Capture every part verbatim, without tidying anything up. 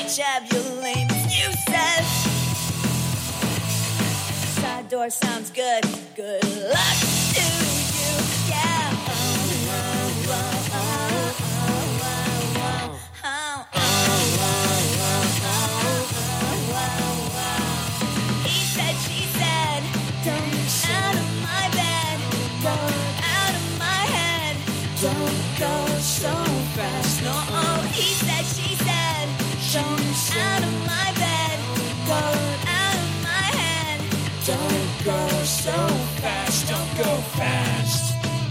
jab, you lame excuses. Side door sounds good. Good luck to you. Yeah. Oh, oh, oh, oh, oh, oh, oh, oh, oh, oh, oh. He said, she said, don't out of my bed, go out of my head. Don't go so fast. No, oh, he said, she said, don't out of my bed, go out of my head. Don't go so fast. Don't go fast.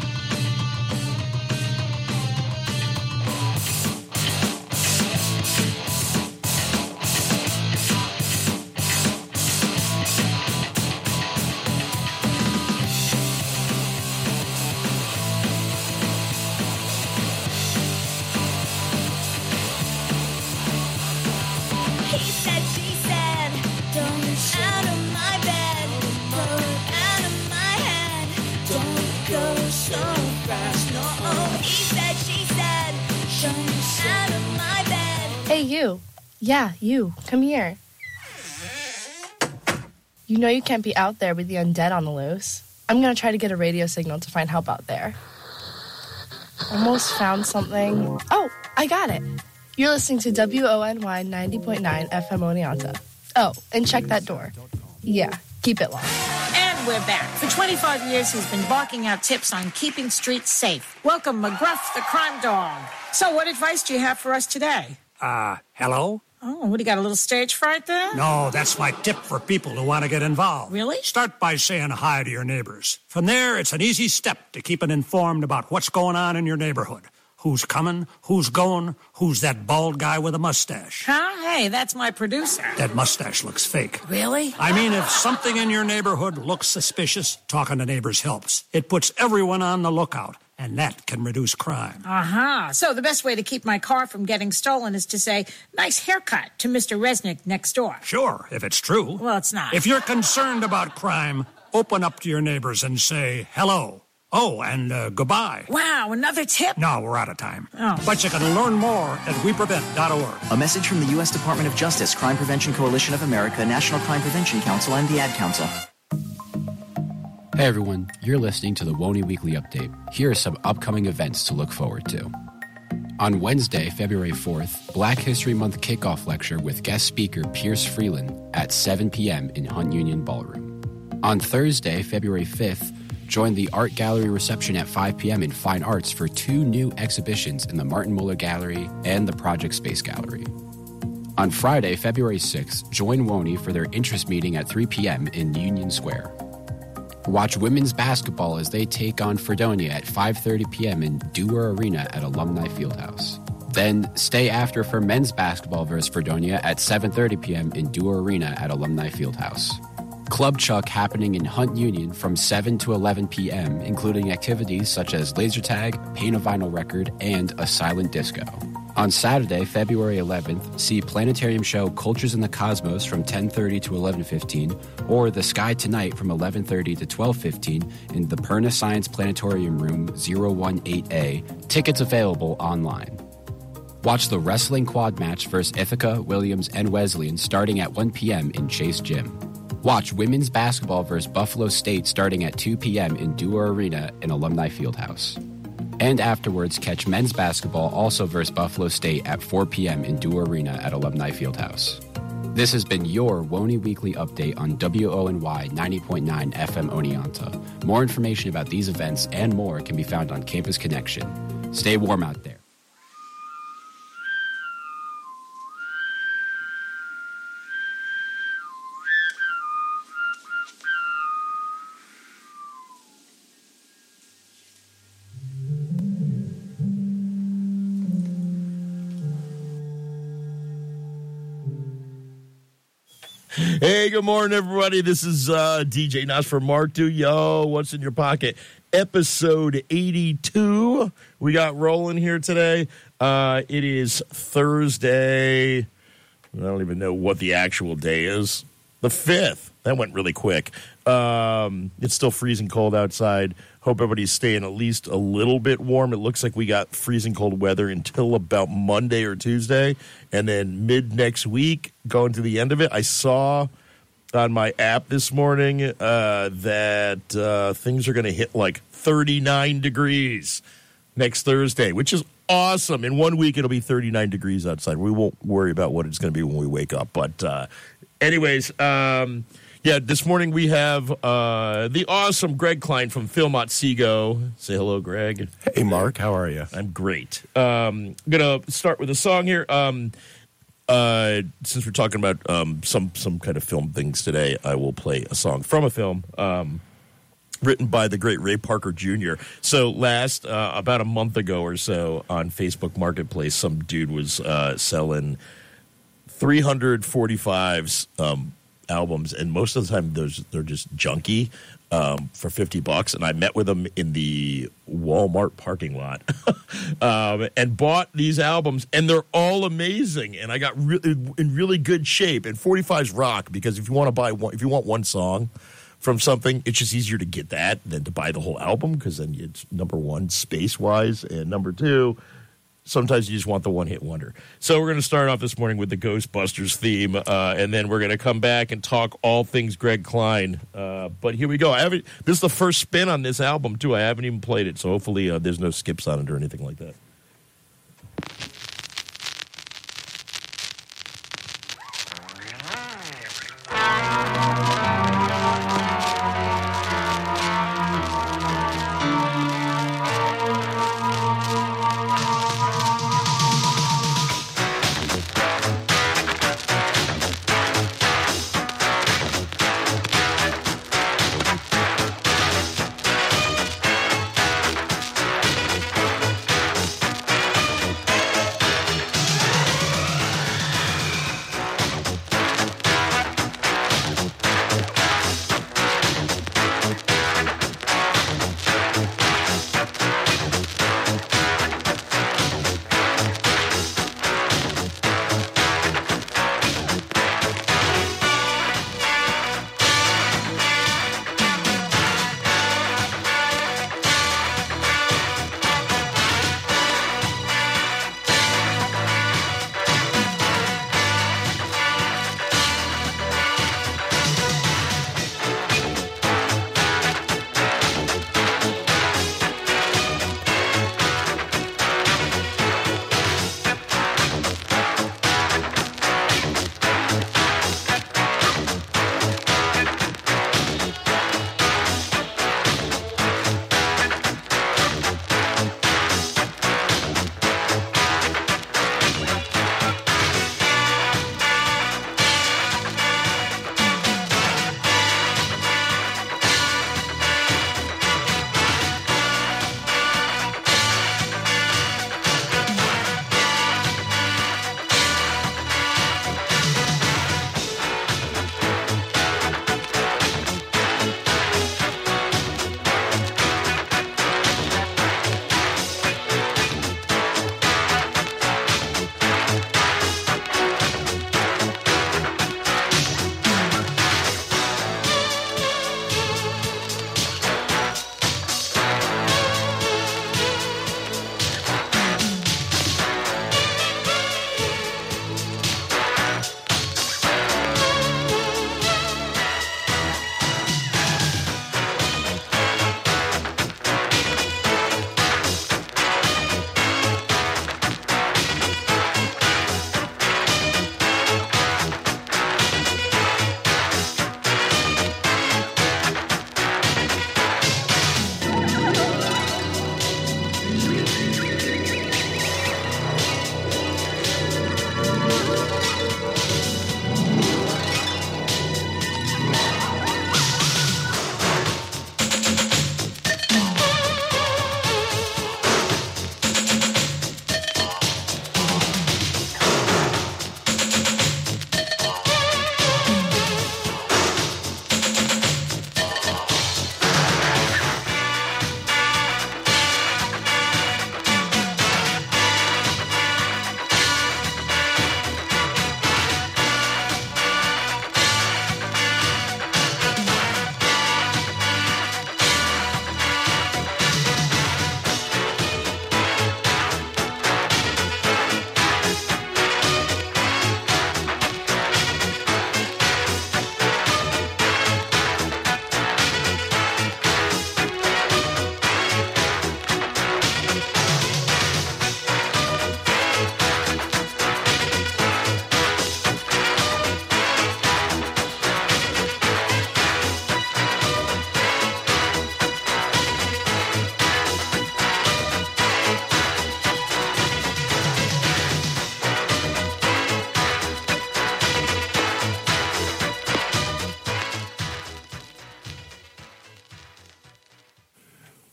He said, she said, don't out of my bed, go out of my head. Don't go so fast. No, oh, he said, she said, don't out of my bed. Hey, you. Yeah, you. Come here. You know you can't be out there with the undead on the loose. I'm going to try to get a radio signal to find help out there. Almost found something. Oh, I got it. You're listening to W O N Y ninety point nine F M Oneonta. Oh, and check that door. Yeah, keep it locked. And we're back. For twenty-five years, he's been barking out tips on keeping streets safe. Welcome, McGruff, the crime dog. So what advice do you have for us today? Uh, hello? Oh, what, do you got a little stage fright there? No, that's my tip for people who want to get involved. Really? Start by saying hi to your neighbors. From there, it's an easy step to keeping informed about what's going on in your neighborhood. Who's coming, who's going, who's that bald guy with a mustache. Huh? Hey, that's my producer. That mustache looks fake. Really? I mean, if something in your neighborhood looks suspicious, talking to neighbors helps. It puts everyone on the lookout, and that can reduce crime. Uh-huh. So the best way to keep my car from getting stolen is to say, nice haircut to Mister Resnick next door. Sure, if it's true. Well, it's not. If you're concerned about crime, open up to your neighbors and say hello. Oh, and uh, goodbye. Wow, another tip? No, we're out of time. Oh. But you can learn more at we prevent dot org. A message from the U S Department of Justice, Crime Prevention Coalition of America, National Crime Prevention Council, and the Ad Council. Hey everyone, you're listening to the W O N Y Weekly Update. Here are some upcoming events to look forward to. On Wednesday, February fourth, Black History Month kickoff lecture with guest speaker Pierce Freeland at seven p.m. in Hunt Union Ballroom. On Thursday, February fifth, join the Art Gallery reception at five p.m. in Fine Arts for two new exhibitions in the Martin Muller Gallery and the Project Space Gallery. On Friday, February sixth, join W O N Y for their interest meeting at three p.m. in Union Square. Watch women's basketball as they take on Fredonia at five thirty p.m. in Dewar Arena at Alumni Fieldhouse. Then stay after for men's basketball versus Fredonia at seven thirty p.m. in Dewar Arena at Alumni Fieldhouse. Club Chuck happening in Hunt Union from seven to eleven p.m., including activities such as laser tag, paint a vinyl record, and a silent disco. On Saturday, February eleventh, see Planetarium show Cultures in the Cosmos from ten thirty to eleven fifteen, or The Sky Tonight from eleven thirty to twelve fifteen in the Perna Science Planetarium Room zero one eight A. Tickets available online. Watch the Wrestling Quad match versus Ithaca, Williams, and Wesleyan starting at one p.m. in Chase Gym. Watch women's basketball versus Buffalo State starting at two p.m. in Dewar Arena in Alumni Fieldhouse. And afterwards, catch men's basketball also versus Buffalo State at four p.m. in Dewar Arena at Alumni Fieldhouse. This has been your W O N Y Weekly Update on W O N Y ninety point nine F M Oneonta. More information about these events and more can be found on Campus Connection. Stay warm out there. Hey, good morning, everybody. This is uh, D J Nas for Mark Do. Yo, what's in your pocket? Episode eighty-two. We got rolling here today. Uh, it is Thursday. I don't even know what the actual day is. The fifth. That went really quick. Um, it's still freezing cold outside. Hope everybody's staying at least a little bit warm. It looks like we got freezing cold weather until about Monday or Tuesday. And then mid next week, going to the end of it, I saw on my app this morning uh, that uh, things are going to hit like thirty-nine degrees next Thursday, which is awesome. In one week, it'll be thirty-nine degrees outside. We won't worry about what it's going to be when we wake up. But uh, anyways, um, yeah, this morning we have uh, the awesome Greg Klein from Phil Motsego. Say hello, Greg. Hey, Mark. How are you? I'm great. Um, I'm going to start with a song here. Um, uh, since we're talking about um, some, some kind of film things today, I will play a song from a film. Um written by the great Ray Parker Junior So last, uh, about a month ago or so on Facebook Marketplace, some dude was uh, selling three forty-fives um, albums, and most of the time those they're just junky um, for fifty bucks. And I met with him in the Walmart parking lot um, and bought these albums, and they're all amazing. And I got really in really good shape. And forty-fives rock, because if you want to buy one, if you want one song from something, it's just easier to get that than to buy the whole album, because then it's, number one, space-wise, and number two, sometimes you just want the one-hit wonder. So we're going to start off this morning with the Ghostbusters theme, uh, and then we're going to come back and talk all things Greg Klein. Uh, but here we go. I haven't, this is the first spin on this album, too. I haven't even played it, so hopefully uh, there's no skips on it or anything like that.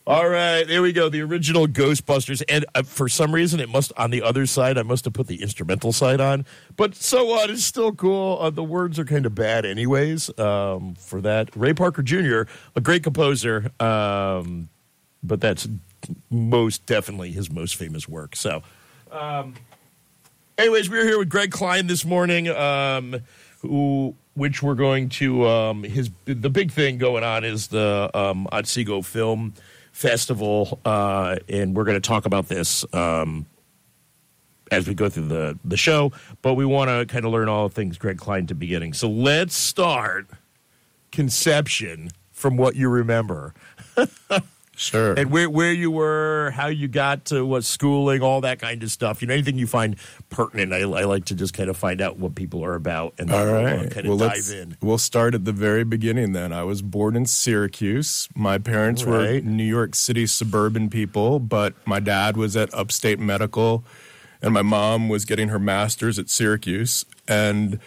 All right, there we go. The original Ghostbusters. And uh, for some reason, it must, on the other side, I must have put the instrumental side on. But so what? It's still cool. Uh, the words are kind of bad anyways um, for that. Ray Parker Junior, a great composer, um, but that's most definitely his most famous work. So, um, anyways, we're here with Greg Klein this morning, um, who... which we're going to, um, his the big thing going on is the um, Otsego Film Festival, uh, and we're going to talk about this um, as we go through the, the show, but we want to kind of learn all things Greg Klein to beginning. So let's start conception from what you remember. Sure. And where where you were, how you got to what schooling, all that kind of stuff. You know, anything you find pertinent, I, I like to just kind of find out what people are about and all then right. we'll kind of well, dive let's, in. We'll start at the very beginning then. I was born in Syracuse. My parents were Right. New York City suburban people, but my dad was at Upstate Medical, and my mom was getting her master's at Syracuse. And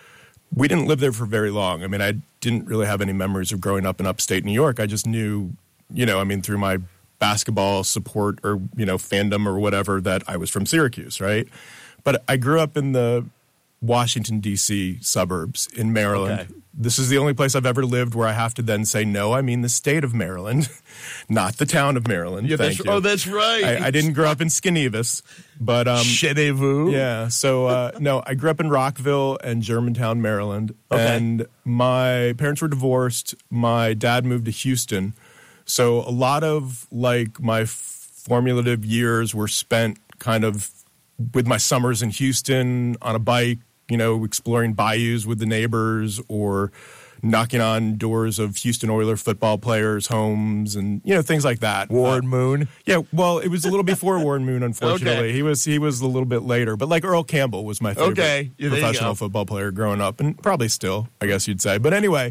we didn't live there for very long. I mean, I didn't really have any memories of growing up in upstate New York. I just knew, you know, I mean, through my basketball support or, you know, fandom or whatever, that I was from Syracuse, right? But I grew up in the Washington, D C suburbs in Maryland. Okay. This is the only place I've ever lived where I have to then say, no, I mean the state of Maryland, not the town of Maryland. Yeah, Thank that's, you. oh, that's right. I, I didn't grow up in Skenevis, but um, Chez-vous. yeah. So uh, no, I grew up in Rockville and Germantown, Maryland, Okay. and my parents were divorced. My dad moved to Houston, so a lot of like my formative years were spent kind of with my summers in Houston on a bike, you know, exploring bayous with the neighbors or knocking on doors of Houston Oilers football players' homes and, you know, things like that. Warren Uh, Moon. Yeah, well, it was a little before Warren Moon, unfortunately. Okay. He was he was a little bit later. But like Earl Campbell was my favorite Okay. Yeah, there you professional go. football player growing up, and probably still, I guess you'd say. But anyway,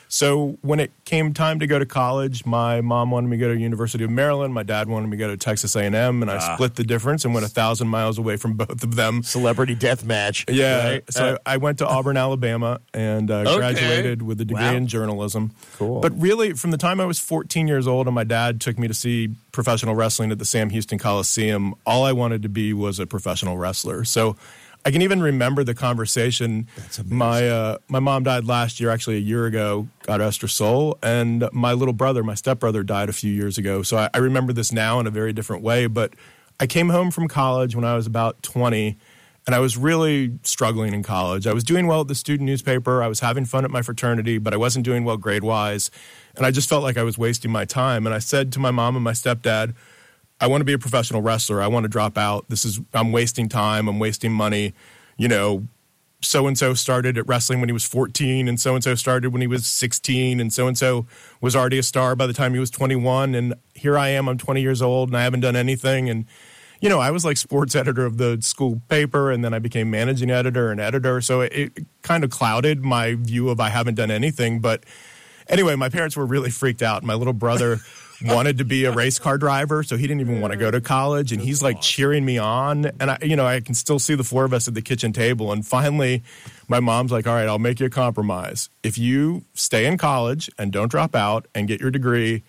so when it came time to go to college, my mom wanted me to go to University of Maryland. My dad wanted me to go to Texas A and M, and I Ah. split the difference and went a thousand miles away from both of them. Celebrity death match. Yeah, Right? so Uh, I went to Auburn, Alabama, and uh, Okay. graduated with a degree Wow. in journalism. Cool. But really, from the time I was fourteen years old and my dad took me to see professional wrestling at the Sam Houston Coliseum, all I wanted to be was a professional wrestler. So I can even remember the conversation. My uh, my mom died last year, actually a year ago, God rest her soul, and my little brother, my stepbrother, died a few years ago. So I, I remember this now in a very different way. But I came home from college when I was about twenty, and I was really struggling in college. I was doing well at the student newspaper. I was having fun at my fraternity, but I wasn't doing well grade-wise, and I just felt like I was wasting my time. And I said to my mom and my stepdad, I want to be a professional wrestler. I want to drop out. This is, I'm wasting time. I'm wasting money. You know, so-and-so started at wrestling when he was fourteen, and so-and-so started when he was sixteen, and so-and-so was already a star by the time he was twenty-one. And here I am, I'm twenty years old, and I haven't done anything. And, you know, I was like sports editor of the school paper, and then I became managing editor and editor. So it, it kind of clouded my view of I haven't done anything. But anyway, my parents were really freaked out. My little brother wanted to be a race car driver, so he didn't even want to go to college, and he's like cheering me on. And I, you know, I can still see the four of us at the kitchen table. And finally, my mom's like, "All right, I'll make you a compromise. If you stay in college and don't drop out and get your degree,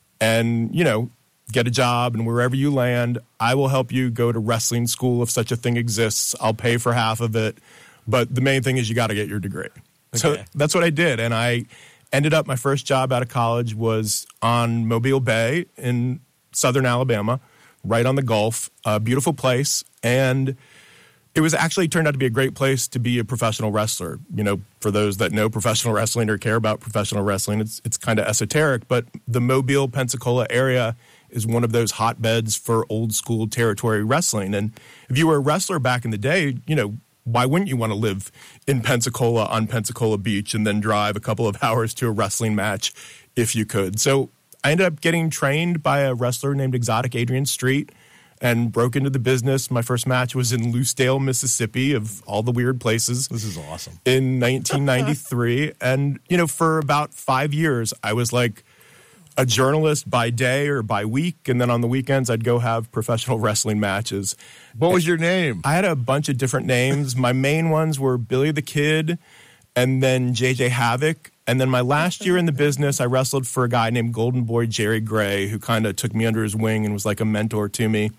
and you know, get a job, and wherever you land, I will help you go to wrestling school if such a thing exists. I'll pay for half of it, but the main thing is you got to get your degree." So Okay. that's what I did, and I ended up, my first job out of college was on Mobile Bay in southern Alabama, right on the Gulf, a beautiful place. And it was actually turned out to be a great place to be a professional wrestler. You know, for those that know professional wrestling or care about professional wrestling, it's it's kind of esoteric, but the Mobile, Pensacola area is one of those hotbeds for old school territory wrestling. And if you were a wrestler back in the day, you know, why wouldn't you want to live in Pensacola on Pensacola Beach and then drive a couple of hours to a wrestling match if you could? So I ended up getting trained by a wrestler named Exotic Adrian Street and broke into the business. My first match was in Lucedale, Mississippi, of all the weird places. This is awesome. In nineteen ninety-three. And, you know, for about five years, I was like a journalist by day or by week, and then on the weekends I'd go have professional wrestling matches. What was your name? I had a bunch of different names. My main ones were Billy the Kid, and then J J Havoc, And then my last year in the business, I wrestled for a guy named Golden Boy Jerry Gray, who kind of took me under his wing and was like a mentor to me.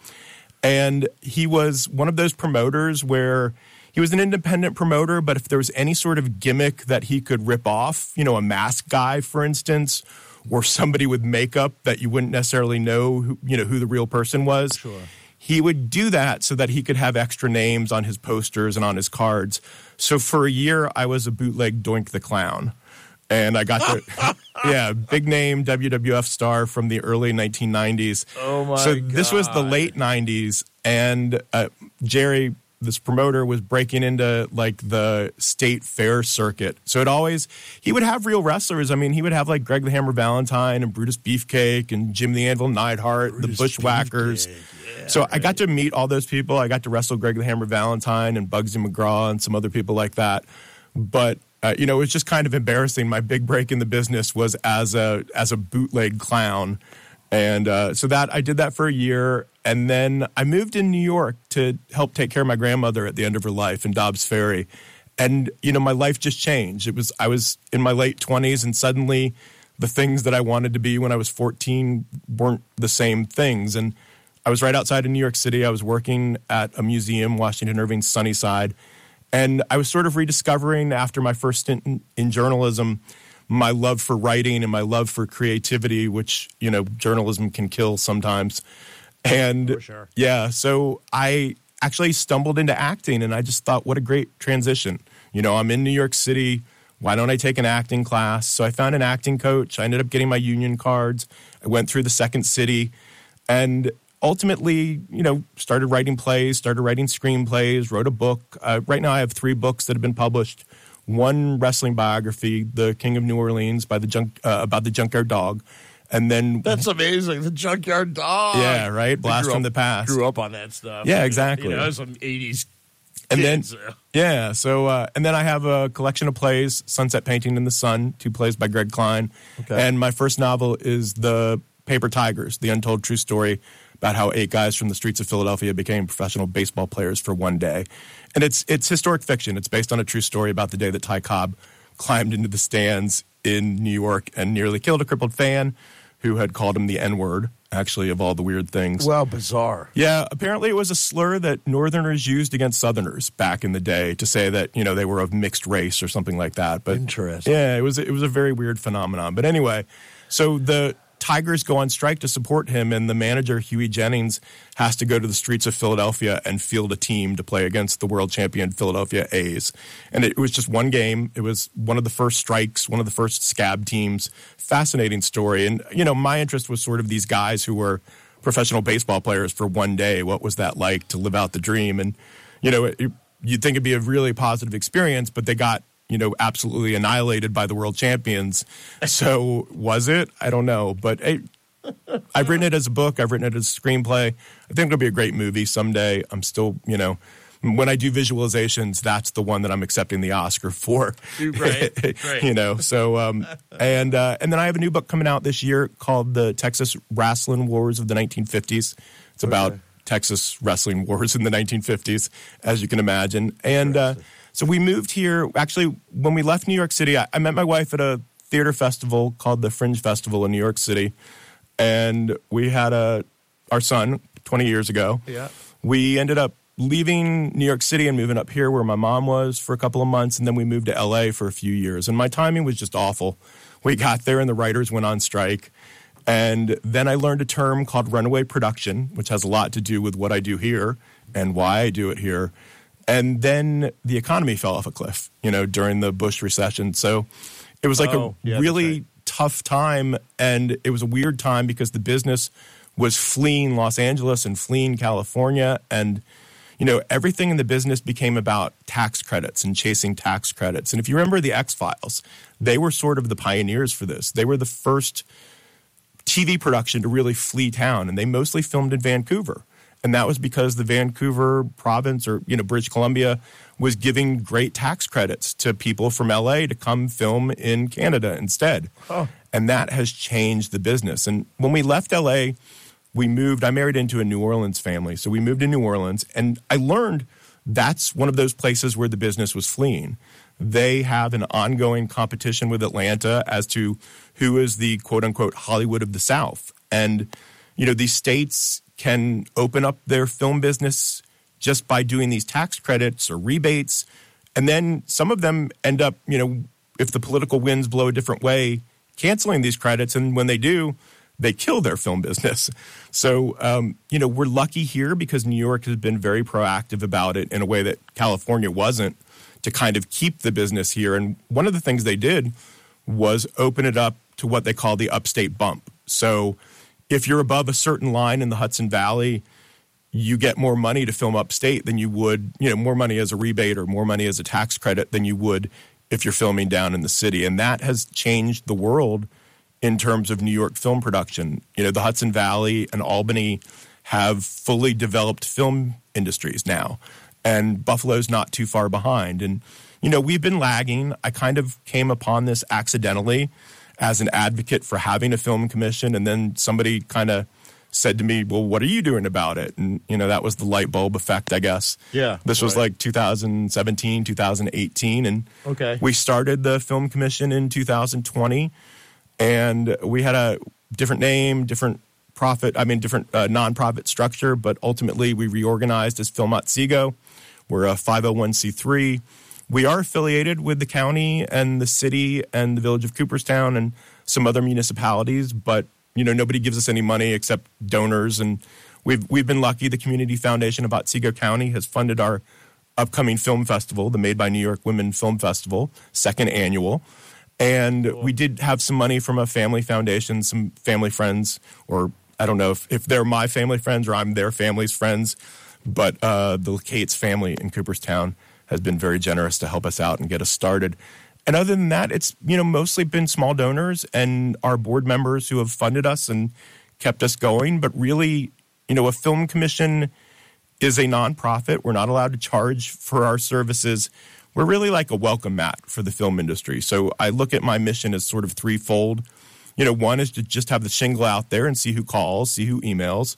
And he was one of those promoters where he was an independent promoter, but if there was any sort of gimmick that he could rip off, you know, a mask guy, for instance, or somebody with makeup that you wouldn't necessarily know, who, you know, who the real person was, Sure. he would do that so that he could have extra names on his posters and on his cards. So for a year, I was a bootleg Doink the Clown. And I got to, yeah, big name W W F star from the early nineteen nineties. Oh, my So God. this was the late nineties, and uh, Jerry, this promoter, was breaking into like the state fair circuit. So it always, he would have real wrestlers. I mean, he would have like Greg the Hammer Valentine and Brutus Beefcake and Jim the Anvil Neidhart, the Bushwhackers. Beefcake, yeah, so I right. got to meet all those people. I got to wrestle Greg the Hammer Valentine and Bugsy McGraw and some other people like that. But Uh, you know, it was just kind of embarrassing. My big break in the business was as a as a bootleg clown, and uh, so that I did that for a year, and then I moved in New York to help take care of my grandmother at the end of her life in Dobbs Ferry, and you know, my life just changed. It was I was in my late twenties, and suddenly the things that I wanted to be when I was fourteen weren't the same things, and I was right outside of New York City. I was working at a museum, Washington Irving Sunnyside. And I was sort of rediscovering after my first stint in, in journalism my love for writing and my love for creativity, which, you know, journalism can kill sometimes. And For sure. yeah, so I actually stumbled into acting, and I just thought, what a great transition. You know, I'm in New York City. Why don't I take an acting class? So I found an acting coach. I ended up getting my union cards. I went through the Second City, and ultimately, you know, started writing plays, started writing screenplays, wrote a book. Uh, right now I have three books that have been published. One wrestling biography, The King of New Orleans, by the junk, uh, about the Junkyard Dog. And then... That's amazing. The Junkyard Dog. Yeah, right? Blast grew from up- the past. Grew up on that stuff. Yeah, exactly. You know, some eighties And then, kids. uh, yeah, so, uh, and then I have a collection of plays, Sunset Painting in the Sun, two plays by Greg Klein. Okay. And my first novel is The Paper Tigers, the untold true story about how eight guys from the streets of Philadelphia became professional baseball players for one day. And it's it's historic fiction. It's based on a true story about the day that Ty Cobb climbed into the stands in New York and nearly killed a crippled fan who had called him the N-word, actually, of all the weird things. Well, bizarre. Yeah, apparently it was a slur that Northerners used against Southerners back in the day to say that, you know, they were of mixed race or something like that. But Interesting. yeah, it was it was a very weird phenomenon. But anyway, so the Tigers go on strike to support him, and the manager, Huey Jennings, has to go to the streets of Philadelphia and field a team to play against the world champion Philadelphia A's. And it was just one game. It was one of the first strikes, one of the first scab teams. Fascinating story. And, you know, my interest was sort of these guys who were professional baseball players for one day. What was that like to live out the dream? And, you know, it, you'd think it'd be a really positive experience, but they got, you know, absolutely annihilated by the world champions. So was it? I don't know. But hey, I've written it as a book. I've written it as a screenplay. I think it'll be a great movie someday. I'm still, you know, when I do visualizations, that's the one that I'm accepting the Oscar for. Right, right. You know, so, um, and, uh, and then I have a new book coming out this year called The Texas Wrestling Wars of the nineteen fifties. It's about Okay. Texas wrestling wars in the nineteen fifties, as you can imagine. And, uh, so we moved here. Actually, when we left New York City, I, I met my wife at a theater festival called the Fringe Festival in New York City, and we had a our son twenty years ago. Yeah. We ended up leaving New York City and moving up here where my mom was for a couple of months, and then we moved to L A for a few years. And my timing was just awful. We got there, and the writers went on strike. And then I learned a term called runaway production, which has a lot to do with what I do here and why I do it here. And then the economy fell off a cliff, you know, during the Bush recession. So it was like Oh, a yeah, that's really right. tough time. And it was a weird time because the business was fleeing Los Angeles and fleeing California. And, you know, everything in the business became about tax credits and chasing tax credits. And if you remember the X-Files, they were sort of the pioneers for this. They were the first T V production to really flee town, and they mostly filmed in Vancouver. And that was because the Vancouver province, or, you know, British Columbia, was giving great tax credits to people from L A to come film in Canada instead. Oh. And that has changed the business. And when we left L A, we moved, I married into a New Orleans family. So we moved to New Orleans, and I learned that's one of those places where the business was fleeing. They have an ongoing competition with Atlanta as to who is the quote-unquote Hollywood of the South. And, you know, these states can open up their film business just by doing these tax credits or rebates. And then some of them end up, you know, if the political winds blow a different way, canceling these credits. And when they do, they kill their film business. So, um, you know, we're lucky here because New York has been very proactive about it in a way that California wasn't, to kind of keep the business here. And one of the things they did was open it up to what they call the upstate bump. So if you're above a certain line in the Hudson Valley, you get more money to film upstate than you would, you know, more money as a rebate or more money as a tax credit than you would if you're filming down in the city. And that has changed the world in terms of New York film production. You know, the Hudson Valley and Albany have fully developed film industries now. And Buffalo's not too far behind. And, you know, we've been lagging. I kind of came upon this accidentally as an advocate for having a film commission. And then somebody kind of said to me, well, what are you doing about it? And, you know, that was the light bulb effect, I guess. Yeah. This was right. like two thousand seventeen, two thousand eighteen. And okay. we started the film commission in two thousand twenty. And we had a different name, different profit, I mean, different uh, nonprofit structure, but ultimately we reorganized as Film Otsego. We're a five oh one c three. We are affiliated with the county and the city and the village of Cooperstown and some other municipalities, but, you know, nobody gives us any money except donors. And we've we've been lucky. The Community Foundation of Otsego County has funded our upcoming film festival, the Made by New York Women Film Festival, second annual. And cool. We did have some money from a family foundation, some family friends, or I don't know if, if they're my family friends or I'm their family's friends. But uh, the Cates family in Cooperstown has been very generous to help us out and get us started. And other than that, it's, you know, mostly been small donors and our board members who have funded us and kept us going. But really, you know, a film commission is a nonprofit. We're not allowed to charge for our services. We're really like a welcome mat for the film industry. So I look at my mission as sort of threefold. You know, one is to just have the shingle out there and see who calls, see who emails.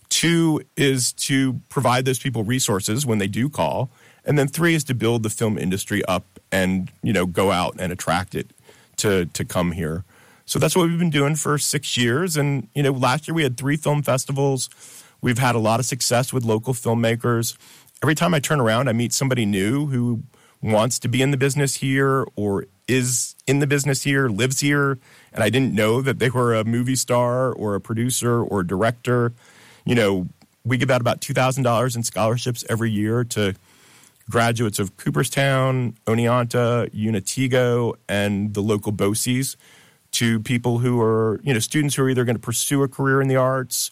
Two is to provide those people resources when they do call. And then three is to build the film industry up and, you know, go out and attract it to, to come here. So that's what we've been doing for six years. And, you know, last year we had three film festivals. We've had a lot of success with local filmmakers. Every time I turn around, I meet somebody new who wants to be in the business here or is in the business here, lives here. And I didn't know that they were a movie star or a producer or a director. You know, we give out about two thousand dollars in scholarships every year to graduates of Cooperstown, Oneonta, Unitego, and the local B O C Es, to people who are, you know, students who are either going to pursue a career in the arts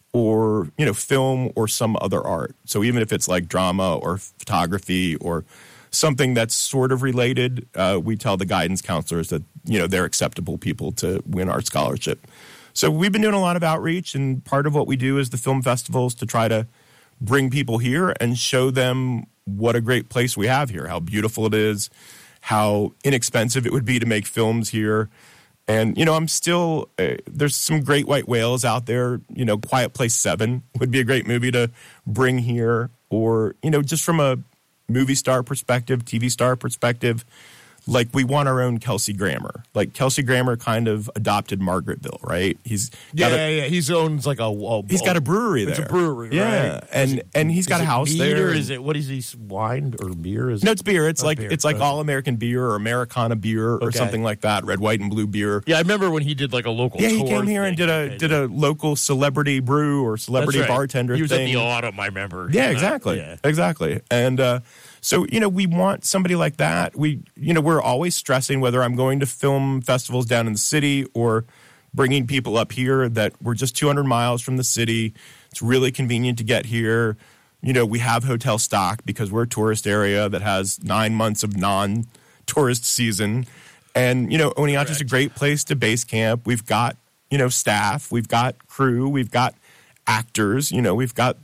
or, you know, film or some other art. So even if it's like drama or photography or something that's sort of related, uh, we tell the guidance counselors that, you know, they're acceptable people to win our scholarship. So we've been doing a lot of outreach, and part of what we do is the film festivals to try to bring people here and show them what a great place we have here, how beautiful it is, how inexpensive it would be to make films here. And, you know, I'm still, uh, there's some great white whales out there. You know, Quiet Place seven would be a great movie to bring here. Or, you know, just from a movie star perspective, T V star perspective, like we want our own Kelsey Grammer. Like Kelsey Grammer kind of adopted Margaretville, right? He's yeah, got yeah, a, yeah. He owns like a, a he's got a brewery there. It's a brewery, yeah, right? and it, and he's got a house mead there. Or is it what is he? Wine or beer? Is no, it? it's beer. It's oh, like beer. it's like okay. all American beer or Americana beer or Okay. something like that. Red, white, and blue beer. Yeah, I remember when he did like a local. Yeah, he tour came here and thing. did a Okay, did a local celebrity brew or celebrity That's right. bartender He was thing. at the Autumn, I remember. Yeah, exactly, Yeah. exactly. And uh, so you know, we want somebody like that. We you know, we're always stressing whether I'm going to film festivals down in the city or bringing people up here that we're just two hundred miles from the city. It's really convenient to get here. You know, we have hotel stock because we're a tourist area that has nine months of non-tourist season. And, you know, Oneonta's a great place to base camp. We've got, you know, staff. We've got crew. We've got actors. You know, we've got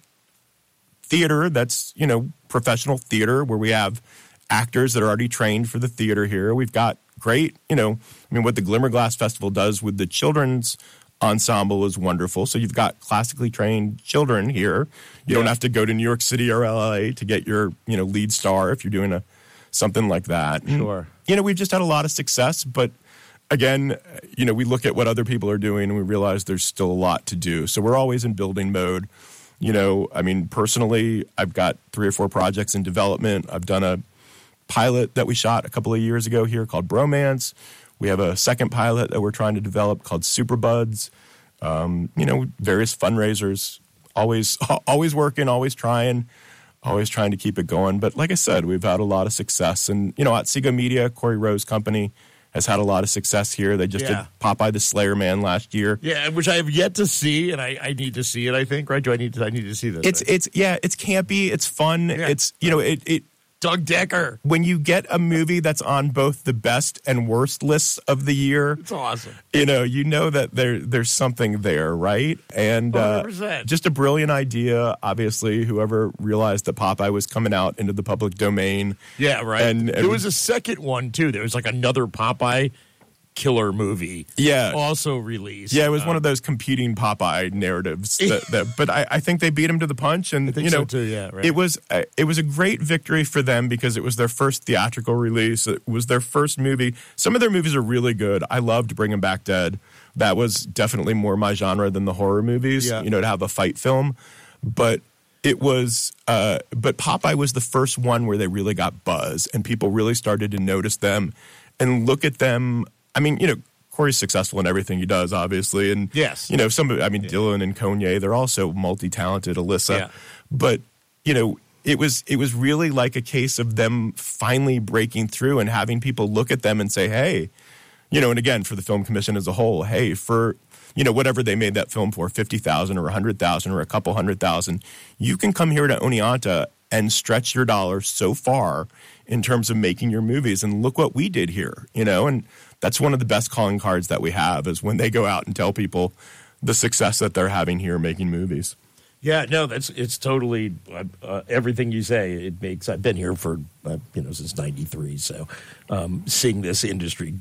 theater that's, you know, professional theater where we have actors that are already trained for the theater here. We've got great, you know, I mean, what the Glimmerglass Festival does with the children's ensemble is wonderful. So you've got classically trained children here. You don't have to go to New York City or L A to get your, you know, lead star if you're doing a something like that. Sure. And, you know, we've just had a lot of success, but again, you know, we look at what other people are doing and we realize there's still a lot to do. So we're always in building mode. You know, I mean, personally, I've got three or four projects in development. I've done a pilot that we shot a couple of years ago here called Bromance. We have a second pilot that we're trying to develop called Superbuds. Um, you know, various fundraisers, always, always working, always trying, always trying to keep it going. But like I said, we've had a lot of success. And, you know, at Sego Media, Corey Rose Company has had a lot of success here. They just Yeah. did Popeye the Slayer Man last year. Yeah, which I have yet to see, and I, I need to see it, I think, right? Do I need to I need to see this? It's, it's, yeah, it's campy. It's fun. Yeah. It's, you know, it, it, Doug Decker. when you get a movie that's on both the best and worst lists of the year, It's awesome. you know, you know that there there's something there, right? And one uh, hundred percent. just a brilliant idea. Obviously, whoever realized that Popeye was coming out into the public domain. Yeah, right. And- there and- was a second one, too. There was like another Popeye killer movie. Yeah. Also released. Yeah, it was Uh, one of those competing Popeye narratives. That, that, but I, I think they beat him to the punch, and think you know, so, too, yeah, right. it was uh, it was a great victory for them because it was their first theatrical release. It was their first movie. Some of their movies are really good. I loved Bringing Back Dead. That was definitely more my genre than the horror movies. Yeah. You know, to have a fight film, but it was. Uh, but Popeye was the first one where they really got buzz, and people really started to notice them and look at them. I mean, you know, Corey's successful in everything he does, obviously. And, Yes. you know, some of, I mean, Dylan and Kanye, they're also multi-talented, Alyssa. Yeah. But, you know, it was it was really like a case of them finally breaking through and having people look at them and say, hey, you know, and again, for the Film Commission as a whole, hey, for, you know, whatever they made that film for, fifty thousand or one hundred thousand or a couple hundred thousand, you can come here to Oneonta and stretch your dollars so far in terms of making your movies. And look what we did here, you know, and that's one of the best calling cards that we have is when they go out and tell people the success that they're having here making movies. Yeah, no, that's it's totally uh, uh, everything you say. It makes. I've been here for uh, you know since ninety-three, so um, seeing this industry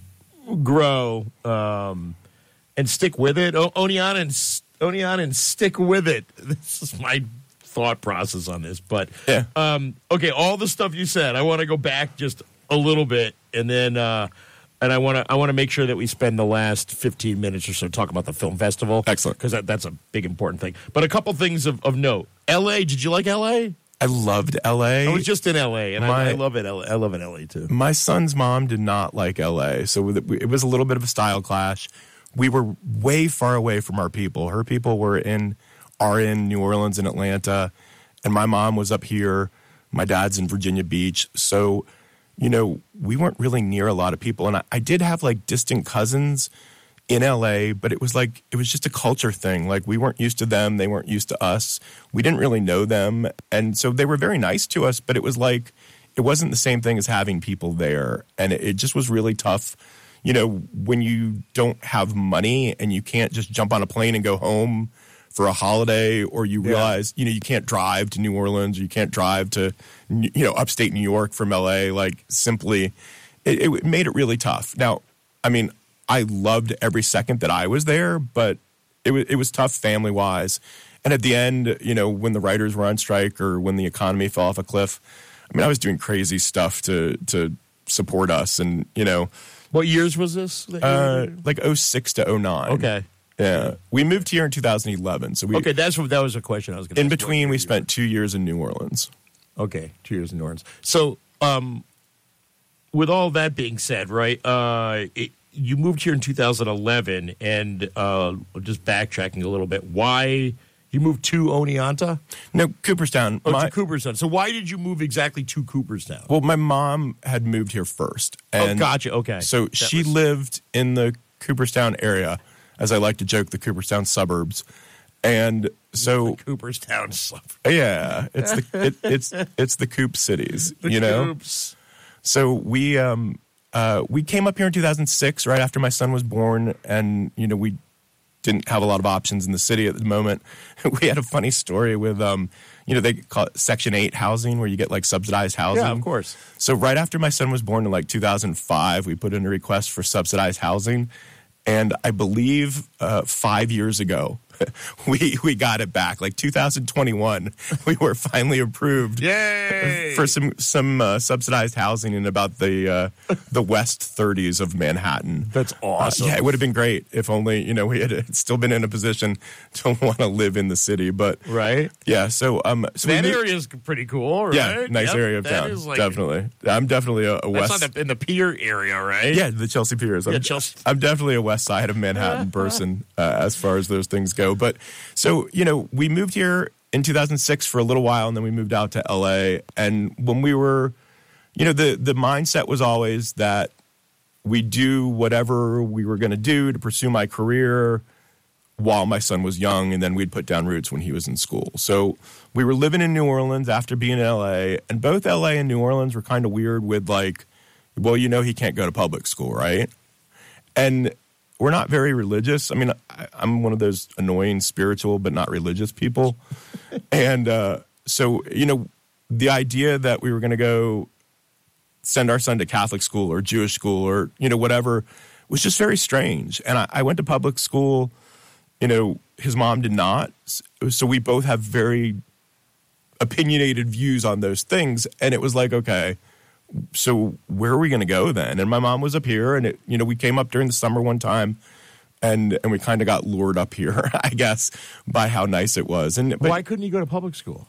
grow um, and stick with it, o- Oneonta and Oneonta and stick with it. This is my thought process on this, but Yeah. um, okay, all the stuff you said, I want to go back just a little bit, and then. Uh, And I want to I want to make sure that we spend the last fifteen minutes or so talking about the film festival. Excellent. Because that, that's a big, important thing. But a couple things of, of note. L A, did you like L A? I loved L A. I was just in L A, and My- I, I love it. L A. I love it, L A, too. My son's mom did not like L A, so it was a little bit of a style clash. We were way far away from our people. Her people were in, are in New Orleans and Atlanta, and my mom was up here. My dad's in Virginia Beach, so you know we weren't really near a lot of people. And I, I did have like distant cousins in L A, but it was like it was just a culture thing. Like we weren't used to them, they weren't used to us. We didn't really know them, and so they were very nice to us. But it was like it wasn't the same thing as having people there, and it, it just was really tough. You know, when you don't have money and you can't just jump on a plane and go home for a holiday, or you realize, you know, you can't drive to New Orleans, or you can't drive to, you know, upstate New York from L A, like simply, it, it made it really tough. Now, I mean, I loved every second that I was there, but it was, it was tough family wise. And at the end, you know, when the writers were on strike or when the economy fell off a cliff, I mean, I was doing crazy stuff to, to support us. And, you know, What years was this? that you uh, were- like oh six to oh nine. okay. Yeah. We moved here in two thousand eleven. So we, Okay, that's what, that was a question I was going to in ask. between, What we year spent two years in New Orleans. you were- Okay, two years in New Orleans. So, um, with all that being said, right, uh, it, you moved here in two thousand eleven, and uh, just backtracking a little bit, why you moved to Oneonta? No, Cooperstown. Oh, My- to Cooperstown. So why did you move exactly to Cooperstown? Well, my mom had moved here first. oh, And gotcha. Okay. So That she was- lived in the Cooperstown area, as I like to joke, the Cooperstown suburbs. And so, Cooperstown suburb. yeah, it's the it, it's it's the Coop cities, The you know. Coops. So we um uh we came up here in two thousand six, right after my son was born, and you know we didn't have a lot of options in the city at the moment. We had a funny story with um you know they call it Section eight housing, where you get like subsidized housing. Yeah, of course. So right after my son was born in like two thousand five, we put in a request for subsidized housing, And I believe uh, five years ago, we we got it back. Like two thousand twenty-one, we were finally approved Yay! for some some uh, subsidized housing in about the uh, the west thirties of Manhattan. That's awesome. Uh, yeah, it would have been great if only, you know, we had still been in a position to want to live in the city. But Right? yeah, so um, so That we moved- area is pretty cool, right? yeah, nice Yep, not of that town. is like- Definitely, I'm definitely a, a That's west. not the, in the pier area, right? Yeah, the Chelsea Piers. I'm, Yeah, Chelsea. I'm definitely a west side of Manhattan person uh, as far as those things go. But so, you know, we moved here in two thousand six for a little while, and then we moved out to L A. And when we were, you know, the, the mindset was always that we do whatever we were going to do to pursue my career while my son was young, and then we'd put down roots when he was in school. So we were living in New Orleans after being in L A, and both L A and New Orleans were kind of weird with like, well, you know, he can't go to public school, right? And we're not very religious. I mean, I, I'm one of those annoying spiritual but not religious people. and uh, so, you know, the idea that we were going to go send our son to Catholic school or Jewish school or, you know, whatever was just very strange. And I, I went to public school. You know, his mom did not. So we both have very opinionated views on those things. And it was like, okay, so where are we going to go then? And my mom was up here, and it, you know, we came up during the summer one time, and and we kind of got lured up here, I guess, by how nice it was. And but, Why couldn't you go to public school?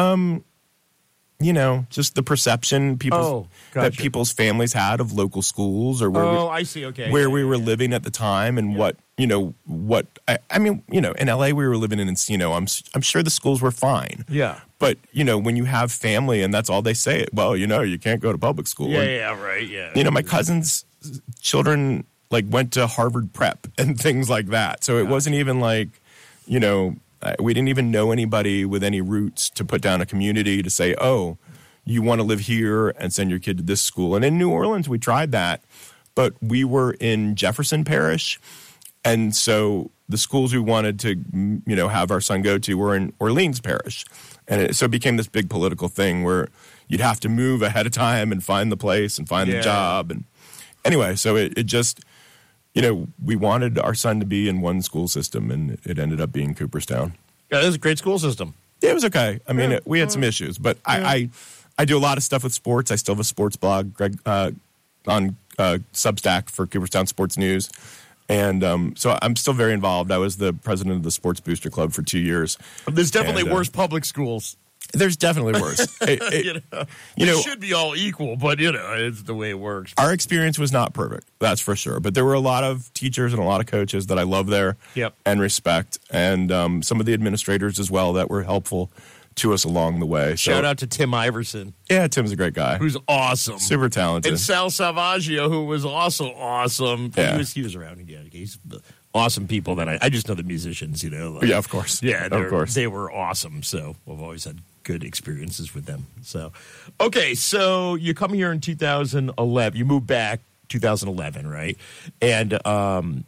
you know, just the perception people Oh, that gotcha. people's families had of local schools or where Oh, we, I see. Okay. where Yeah, we yeah, were yeah. living at the time, and what you know what I, I mean, you know, in L A we were living in Encino. I'm s- I'm sure the schools were fine. Yeah. But, you know, when you have family and that's all they say, well, you know, you can't go to public school. Yeah, And, yeah, right. Yeah. you know, my cousin's children like went to Harvard Prep and things like that. So it wasn't even like, you know, uh, we didn't even know anybody with any roots to put down a community to say, oh, you want to live here and send your kid to this school. And in New Orleans, we tried that, but we were in Jefferson Parish. And so the schools we wanted to, you know, have our son go to were in Orleans Parish. And it, so it became this big political thing where you'd have to move ahead of time and find the place and find Yeah. the job. And anyway, so it, it just, you know, we wanted our son to be in one school system, and it ended up being Cooperstown. Yeah, this is a great school system. It was okay. I mean, it, we had some issues, but I, I I do a lot of stuff with sports. I still have a sports blog, Greg, uh, on uh, Substack for Cooperstown Sports News. And um, so I'm still very involved. I was the president of the Sports Booster Club for two years. There's definitely And, uh, worse public schools. There's definitely worse. It- it- You know, you They know- should be all equal, but you know, it's the way it works. Our experience was not perfect, that's for sure. But there were a lot of teachers and a lot of coaches that I love there Yep. and respect, and um, some of the administrators as well that were helpful to us along the way. So, Shout out to Tim Iverson, Yeah, Tim's a great guy. who's awesome. Super talented. And Sal Salvaggio, who was also awesome. Yeah. He was he was around. Yeah, he's awesome people that I, I just know the musicians, you know. like- Yeah, of course. Yeah, Of they're- course. They were awesome. So I've always had good experiences with them. So, okay, so you come here in two thousand eleven. You moved back two thousand eleven, right? And um,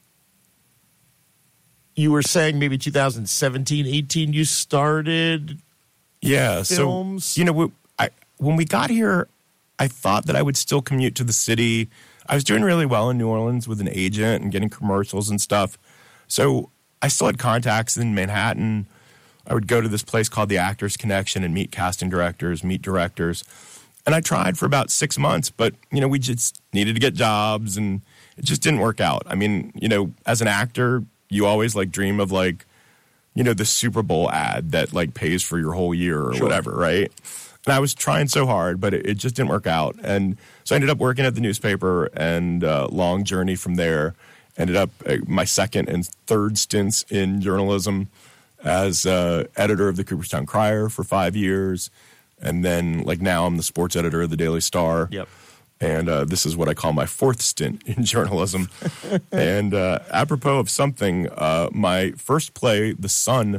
you were saying maybe two thousand seventeen, eighteen you started. Yeah, films. so you know, we, I, when we got here, I thought that I would still commute to the city. I was doing really well in New Orleans with an agent and getting commercials and stuff. So I still had contacts in Manhattan. I would go to this place called the Actors Connection and meet casting directors, meet directors. And I tried for about six months, but, you know, we just needed to get jobs and it just didn't work out. I mean, you know, as an actor, you always like dream of like, you know, the Super Bowl ad that like pays for your whole year or whatever, right? And I was trying so hard, but it, it just didn't work out. And so I ended up working at the newspaper, and uh, long journey from there. Ended up uh, my second and third stints in journalism as uh, editor of the Cooperstown Crier for five years. And then like now I'm the sports editor of the Daily Star. Yep. And uh, this is what I call my fourth stint in journalism. And uh, apropos of something, uh, my first play, The Sun,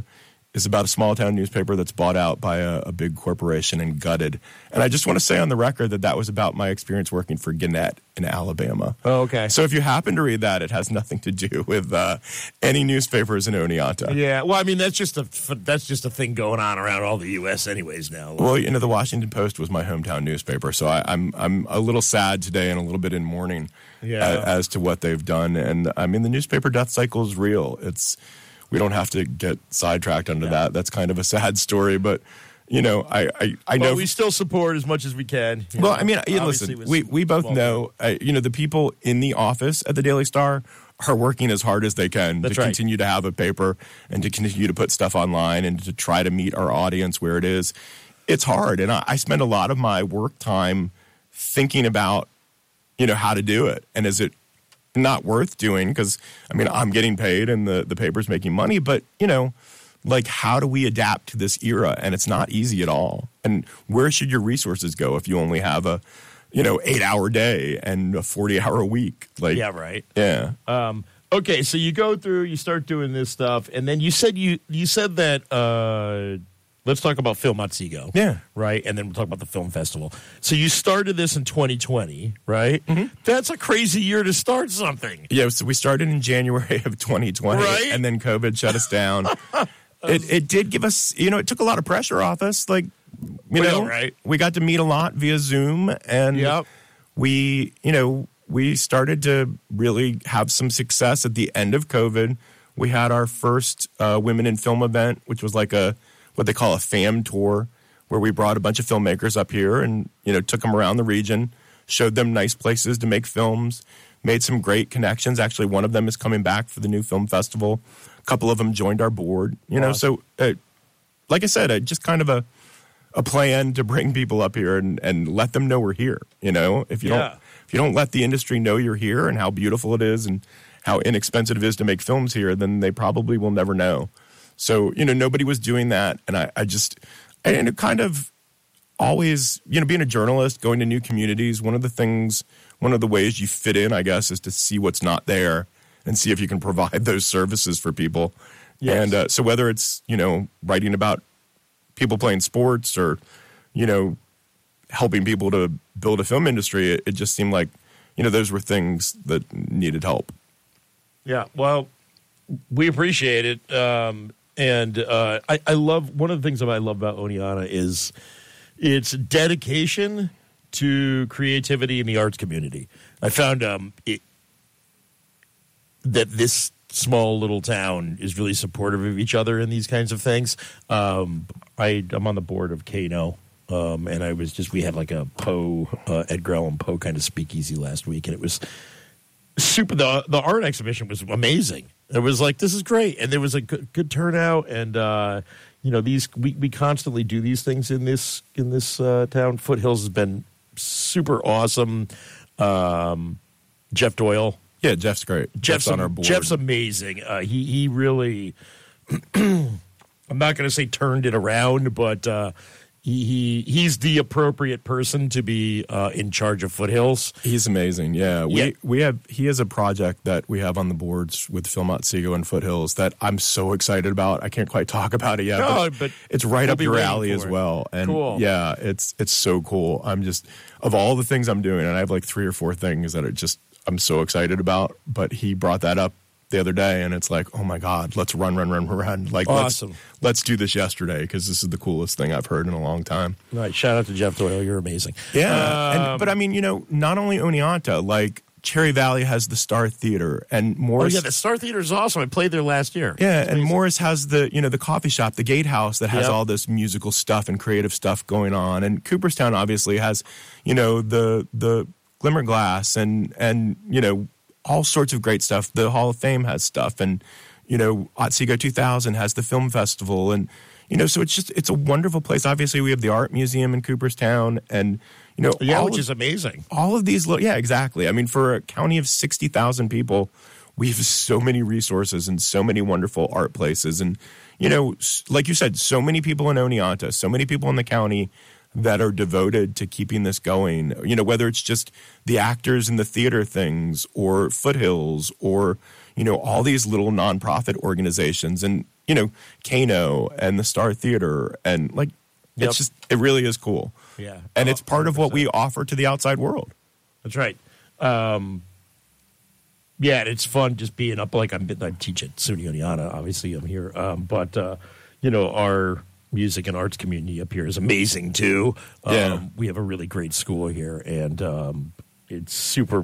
is about a small town newspaper that's bought out by a, a big corporation and gutted. And I just want to say on the record that that was about my experience working for Gannett in Alabama. Oh, okay. So if you happen to read that, it has nothing to do with uh, any newspapers in Oneonta. Yeah, well, I mean, that's just a that's just a thing going on around all the U S anyways now. Well, you know, the Washington Post was my hometown newspaper, so I, I'm I'm a little sad today and a little bit in mourning Yeah. as, as to what they've done. And I mean, the newspaper death cycle is real. It's we don't have to get sidetracked under that. That's kind of a sad story, but you know, I I, I know But we still support as much as we can. you Well, know, I mean, you obviously listen, with we, some we both small- know, uh, you know, the people in the office at the Daily Star are working as hard as they can That's to right. continue to have a paper and to continue to put stuff online and to try to meet our audience where it is. It's hard, and I, I spend a lot of my work time thinking about, you know, how to do it, and is it not worth doing? Because, I mean, I'm getting paid and the, the paper's making money, but, you know, like, how do we adapt to this era? And it's not easy at all. And where should your resources go if you only have a, you know, eight-hour day and a forty-hour week? Like, Yeah, right. yeah. Um, okay, so you go through, you start doing this stuff, and then you said you you said that. Uh, let's talk about Film Otsego. Yeah. Right, and then we'll talk about the film festival. So you started this in twenty twenty, right? Mm-hmm. That's a crazy year to start something. Yeah, so we started in January of twenty twenty, Right. and then COVID shut us down. it, it did give us, you know, it took a lot of pressure off us. Like, you Well, know, right. we got to meet a lot via Zoom, and Yep. we, you know, we started to really have some success at the end of COVID. We had our first uh, Women in Film event, which was like a what they call a FAM tour, where we brought a bunch of filmmakers up here and, you know, took them around the region, showed them nice places to make films, made some great connections. Actually, one of them is coming back for the new film festival. A couple of them joined our board. You know, Awesome. so uh, like I said, uh, just kind of a a plan to bring people up here and, and let them know we're here. You know, if you Yeah. don't if you don't let the industry know you're here and how beautiful it is and how inexpensive it is to make films here, then they probably will never know. So, you know, nobody was doing that. And I, I just, and it kind of always, you know, being a journalist, going to new communities, one of the things, one of the ways you fit in, I guess, is to see what's not there and see if you can provide those services for people. Yes. And uh, so whether it's, you know, writing about people playing sports or, you know, helping people to build a film industry, it, it just seemed like, you know, those were things that needed help. Yeah, well, we appreciate it. Um, and uh, I, I love, one of the things that I love about Oneonta is its dedication to creativity in the arts community. I found um, it, that this small little town is really supportive of each other in these kinds of things. Um, I, I'm on the board of Kano. Um, and I was just, we had like a Poe, uh, Edgar Allan Poe kind of speakeasy last week, and it was super. The the art exhibition was amazing. It was like, this is great, and there was a good, good turnout. And uh, you know, these we, we constantly do these things in this in this uh, town. Foothills has been super awesome. Um, Jeff Doyle, Yeah, Jeff's great. Jeff's, on our board. Jeff's amazing. Uh, he he really. I'm not going to say turned it around, but uh, he, he he's the appropriate person to be uh, in charge of Foothills. He's amazing. Yeah, we Yeah. we have he has a project that we have on the boards with Film Otsego and Foothills that I'm so excited about. I can't quite talk about it yet. No, but it's right we'll up be your waiting alley for as it. well. And Cool. yeah, it's it's so cool. I'm just of all the things I'm doing, and I have like three or four things that are just I'm so excited about. But he brought that up the other day, and it's like, oh my god, let's run, run, run, run! Like, Awesome. let's let's do this yesterday because this is the coolest thing I've heard in a long time. Right, shout out to Jeff Doyle. You're amazing. Yeah, Um, and, but I mean, you know, not only Oneonta, like Cherry Valley has the Star Theater, and Oh Morris. yeah, the Star Theater is awesome. I played there last year. yeah, and Morris has the you know the coffee shop, the Gatehouse, that has Yep. all this musical stuff and creative stuff going on, and Cooperstown obviously has, you know, the the Glimmer Glass and and you know all sorts of great stuff. The Hall of Fame has stuff, and you know Otsego two thousand has the film festival, and you know so it's just it's a wonderful place. Obviously, we have the art museum in Cooperstown, and you know Yeah, all which of- is amazing. all of these, lo- yeah, exactly. I mean, for a county of sixty thousand people, we have so many resources and so many wonderful art places. And, you know, s- like you said, so many people in Oneonta, so many people in the county that are devoted to keeping this going. You know, whether it's just the actors in the theater things or Foothills or, you know, all these little nonprofit organizations. And, you know, Kano and the Star Theater, and like Yep. it's just it really is cool. Yeah. And Oh, it's part of what one hundred we offer to the outside world. That's right. Um, yeah, it's fun just being up. Like I'm, I teach at SUNY Oneonta. Obviously, I'm here, um, but uh, you know, our music and arts community up here is amazing too. Um, Yeah. we have a really great school here, and um, it's super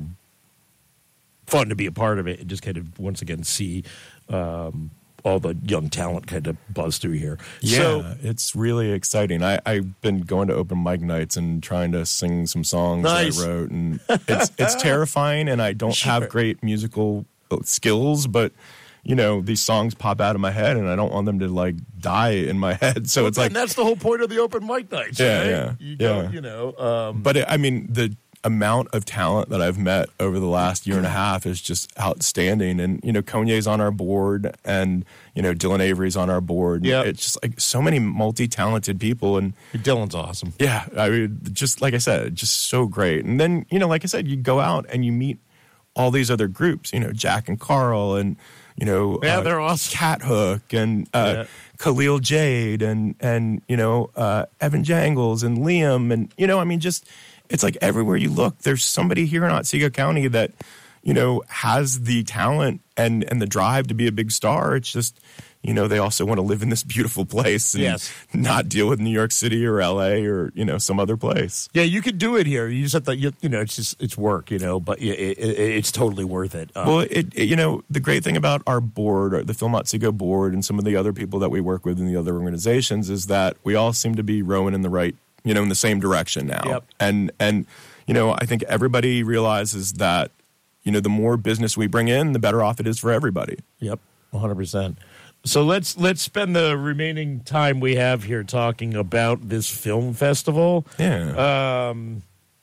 fun to be a part of it and just kind of once again see um, all the young talent kind of buzz through here. Yeah, So, it's really exciting. I, I've been going to open mic nights and trying to sing some songs Nice. that I wrote, and it's it's terrifying. And I don't Sure. have great musical skills, but you know, these songs pop out of my head, and I don't want them to like die in my head. So it's like, and that's the whole point of the open mic nights, Yeah, right? yeah, You don't, yeah. you know. Um, but it, I mean, the amount of talent that I've met over the last year and a half is just outstanding. And you know, Konye's on our board, and you know, Dylan Avery's on our board. Yep. It's just like so many multi-talented people, and Dylan's awesome. yeah, I mean, just like I said, just so great. And then, you know, like I said, you go out and you meet all these other groups, you know, Jack and Carl, and, you know, Yeah, uh, they're awesome. Cat Hook, and uh, Yeah. Khalil Jade, and, and you know, uh, Evan Jangles, and Liam. And, you know, I mean, just, it's like everywhere you look, there's somebody here in Otsego County that, you know, has the talent and, and the drive to be a big star. It's just, you know, they also want to live in this beautiful place and Yes. not deal with New York City or L A or, you know, some other place. Yeah, you could do it here. You just have to, you, you know, it's just it's work, you know, but it, it, it's totally worth it. Um, Well, it, it- you know, the great thing about our board, or the Film Otsego board, and some of the other people that we work with in the other organizations is that we all seem to be rowing in the right, you know, in the same direction now. Yep. And, and, you know, I think everybody realizes that, you know, the more business we bring in, the better off it is for everybody. Yep, one hundred percent. So let's let's spend the remaining time we have here talking about this film festival. Yeah. Um,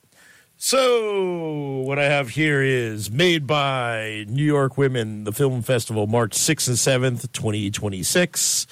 so what I have here is Made by New York Women, the film festival, March sixth and seventh, twenty twenty-six.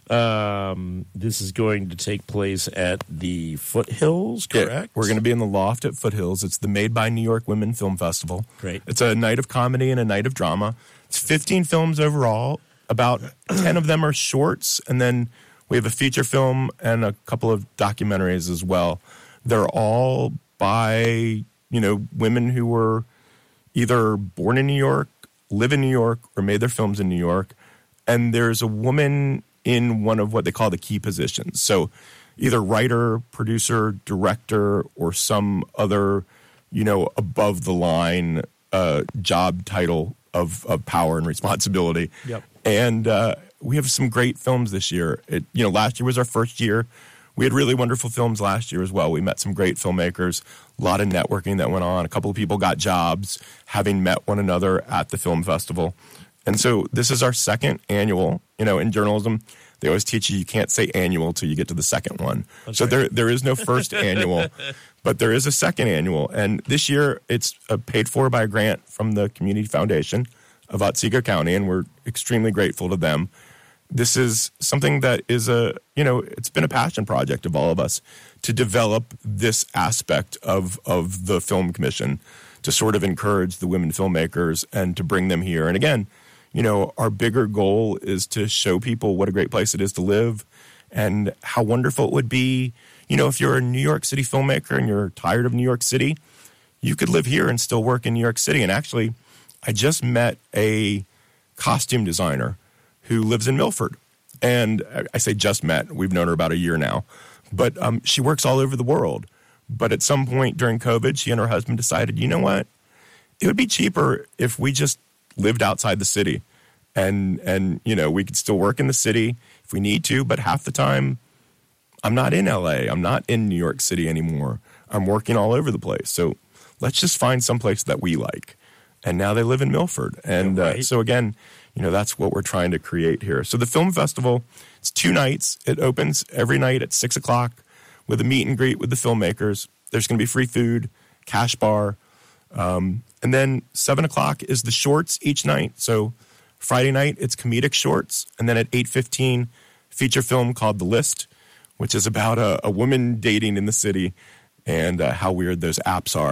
Um, this is going to take place at the Foothills, correct? Yeah, we're going to be in the loft at Foothills. It's the Made by New York Women Film Festival. Great. It's a night of comedy and a night of drama. It's fifteen films overall. About ten of them are shorts, and then we have a feature film and a couple of documentaries as well. They're all by, you know, women who were either born in New York, live in New York, or made their films in New York. And there's a woman in one of what they call the key positions. So either writer, producer, director, or some other, you know, above the line uh, job title of, of power and responsibility. Yep. And uh, we have some great films this year. It, you know, last year was our first year. We had really wonderful films last year as well. We met some great filmmakers, a lot of networking that went on. A couple of people got jobs having met one another at the film festival. And so this is our second annual. You know, in journalism, they always teach you you can't say annual till you get to the second one. That's so right. there there is no first annual, but there is a second annual. And this year it's uh, paid for by a grant from the Community Foundation of Otsego County, and we're extremely grateful to them. This is something that is a, you know, it's been a passion project of all of us to develop this aspect of of the Film Commission, to sort of encourage the women filmmakers and to bring them here. And again, you know, our bigger goal is to show people what a great place it is to live and how wonderful it would be. You know, if you're a New York City filmmaker and you're tired of New York City, you could live here and still work in New York City. And actually, I just met a costume designer who lives in Milford. And I say just met. We've known her about a year now. But um, she works all over the world. But at some point during COVID, she and her husband decided, you know what? It would be cheaper if we just lived outside the city. And, and you know, we could still work in the city if we need to. But half the time, I'm not in L A. I'm not in New York City anymore. I'm working all over the place. So let's just find someplace that we like. And now they live in Milford. And Yeah, uh, right. so again, you know, that's what we're trying to create here. So the film festival, it's two nights. It opens every night at six o'clock with a meet and greet with the filmmakers. There's going to be free food, cash bar. Um, and then seven o'clock is the shorts each night. So Friday night, it's comedic shorts. And then at eight fifteen, feature film called The List, which is about a, a woman dating in the city and uh, how weird those apps are.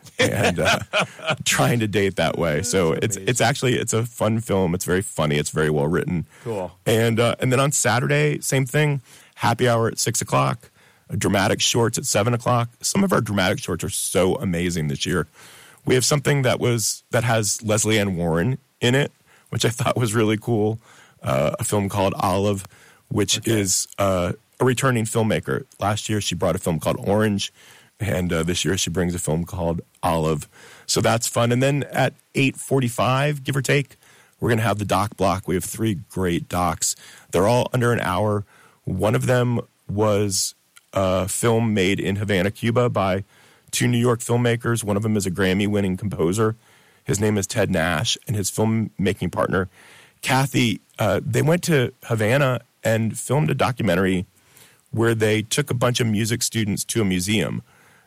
and uh, trying to date that way. So it's it's actually it's a fun film. It's very funny. It's very well written. Cool. And uh, and then on Saturday, same thing. Happy hour at six o'clock. Dramatic shorts at seven o'clock. Some of our dramatic shorts are so amazing this year. We have something that was that has Leslie Ann Warren in it, which I thought was really cool. Uh, a film called Olive, which okay. is uh, a returning filmmaker. Last year she brought a film called Orange, and uh, this year she brings a film called Olive. So that's fun. And then at eight forty-five, give or take, we're going to have the doc block. We have three great docs. They're all under an hour. One of them was a film made in Havana, Cuba by two New York filmmakers. One of them is a Grammy-winning composer. His name is Ted Nash, and his filmmaking partner, Kathy, uh, they went to Havana and filmed a documentary where they took a bunch of music students to a museum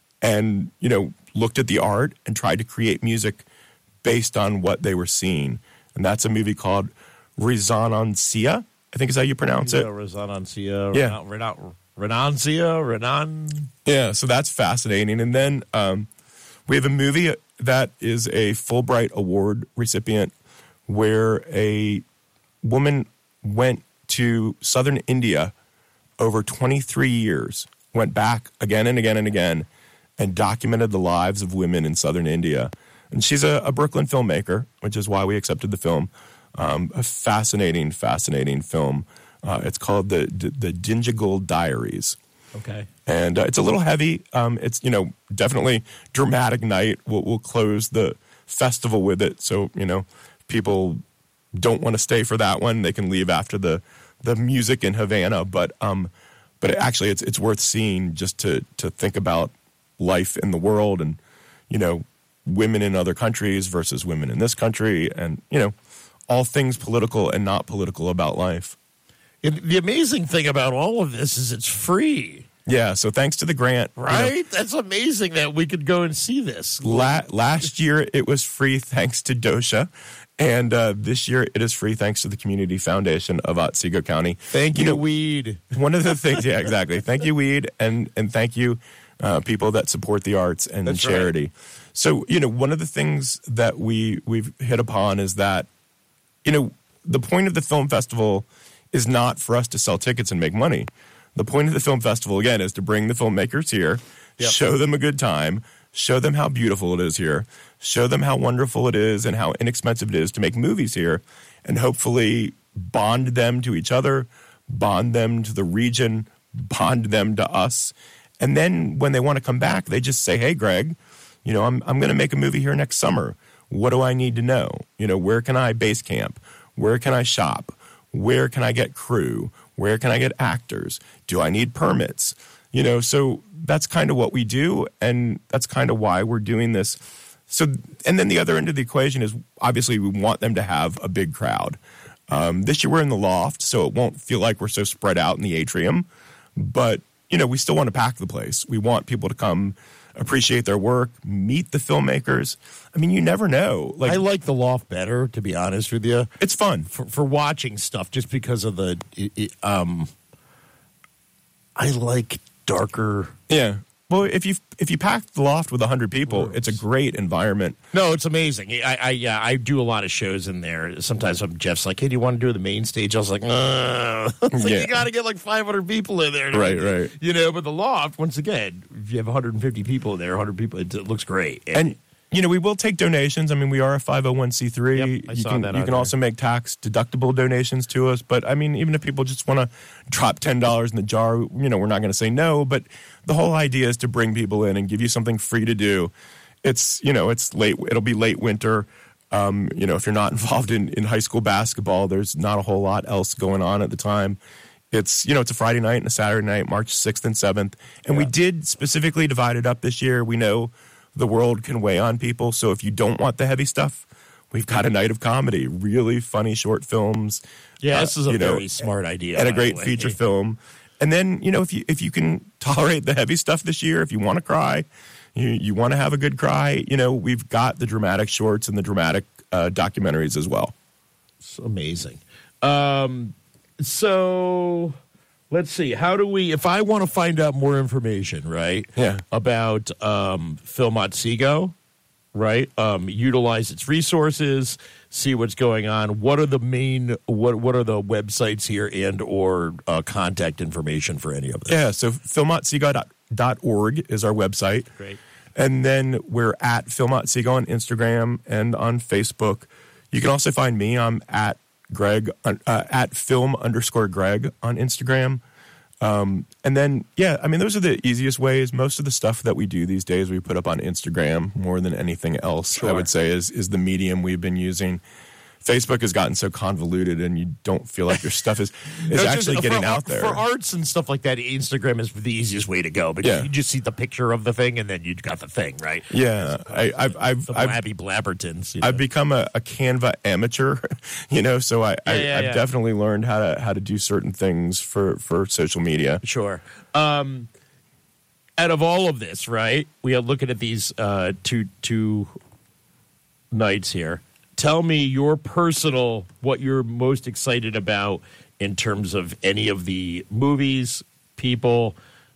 and, you know, looked at the art and tried to create music based on what they were seeing. And that's a movie called Resonancia, I think is how you pronounce it. Yeah, Resonancia. Yeah. Renan- Renancia, Renan. Yeah, so that's fascinating. And then um, we have a movie that is a Fulbright Award recipient where a woman went to southern India over twenty-three years, went back again and again and again, and documented the lives of women in southern India. And she's a, a Brooklyn filmmaker, which is why we accepted the film. Um, a fascinating, fascinating film. Uh, it's called the the Dindigul Diaries. Okay. And uh, it's a little heavy. Um, it's, you know, definitely dramatic night. We'll, we'll close the festival with it. So, you know, people don't want to stay for that one. They can leave after the, the music in Havana. But um, but it, actually, it's it's worth seeing just to to think about life in the world and, you know, women in other countries versus women in this country and, you know, all things political and not political about life. It, the amazing thing about all of this is it's free. Yeah, so thanks to the grant. Right? You know, That's amazing that we could go and see this. La- last year, it was free thanks to DOSHA. And uh, this year, it is free thanks to the Community Foundation of Otsego County. Thank you, you know, Weed. One of the things, yeah, exactly. Thank you, Weed, and, and thank you, uh, people that support the arts and That's charity. Right. So, you know, one of the things that we, we've hit upon is that, you know, the point of the film festival is not for us to sell tickets and make money. The point of the film festival, again, is to bring the filmmakers here, yep. show them a good time, show them how beautiful it is here, show them how wonderful it is and how inexpensive it is to make movies here, and hopefully bond them to each other, bond them to the region, bond them to us. And then when they want to come back, they just say, hey, Greg, you know, I'm I'm going to make a movie here next summer. What do I need to know? You know, where can I base camp? Where can I shop? Where can I get crew? Where can I get actors? Do I need permits? You know, so that's kind of what we do, and that's kind of why we're doing this. So, and then the other end of the equation is obviously we want them to have a big crowd. Um, this year we're in the loft, so it won't feel like we're so spread out in the atrium. But, you know, we still want to pack the place. We want people to come appreciate their work, meet the filmmakers. I mean, you never know. Like, I like the loft better, to be honest with you. It's fun for, for watching stuff, just because of the. It, it, um, I like darker. Yeah. Well, if you if you pack the loft with a hundred people, rooms. It's a great environment. No, it's amazing. I, I yeah, I do a lot of shows in there. Sometimes I'm Jeff's like, hey, do you want to do the main stage? I was like, uh. It's like, yeah. You got to get like five hundred people in there, right? Right. You know, but the loft, once again, if you have one hundred fifty people in there, one hundred people, it, it looks great. And, and you know, we will take donations. I mean, we are a five oh one c three. Yep, I you saw can, that you can there. also make tax deductible donations to us. But I mean, even if people just want to drop ten dollars in the jar, you know, we're not going to say no. But the whole idea is to bring people in and give you something free to do. It's, you know, it's late. It'll be late winter. Um, you know, if you're not involved in, in high school basketball, there's not a whole lot else going on at the time. It's, you know, it's a Friday night and a Saturday night, March sixth and seventh. And yeah. we did specifically divide it up this year. We know the world can weigh on people. So if you don't want the heavy stuff, we've got a night of comedy, really funny short films. Yeah, this uh, is a you know, very smart idea. And a great feature film. And then, you know, if you if you can tolerate the heavy stuff this year, if you want to cry, you, you want to have a good cry, you know, we've got the dramatic shorts and the dramatic uh, documentaries as well. It's amazing. Um, so let's see. How do we, if I want to find out more information, right? Yeah. About um, Film Otsego, right? Um, utilize its resources, see what's going on. What are the main, what what are the websites here and or uh, contact information for any of this? Yeah, so filmotsego dot org is our website. Great. And then we're at Filmotsego on Instagram and on Facebook. You can also find me. I'm at Greg, uh, at film underscore Greg on Instagram. Um, and then, yeah, I mean, those are the easiest ways. Most of the stuff that we do these days, we put up on Instagram more than anything else, Sure. I would say, is, is the medium we've been using. Facebook has gotten so convoluted and you don't feel like your stuff is, is No, actually just, getting for, out there. For arts and stuff like that, Instagram is the easiest way to go because Yeah. you just see the picture of the thing and then you got the thing, right? Yeah. I, I've, I've, The I've, blabby blabbertons. You know? I've become a, a Canva amateur, you know, so I, I, yeah, I've yeah. definitely learned how to how to do certain things for, for social media. Sure. Um, out of all of this, right, we are looking at these uh, two two nights here. Tell me your personal, what you're most excited about in terms of any of the movies, people,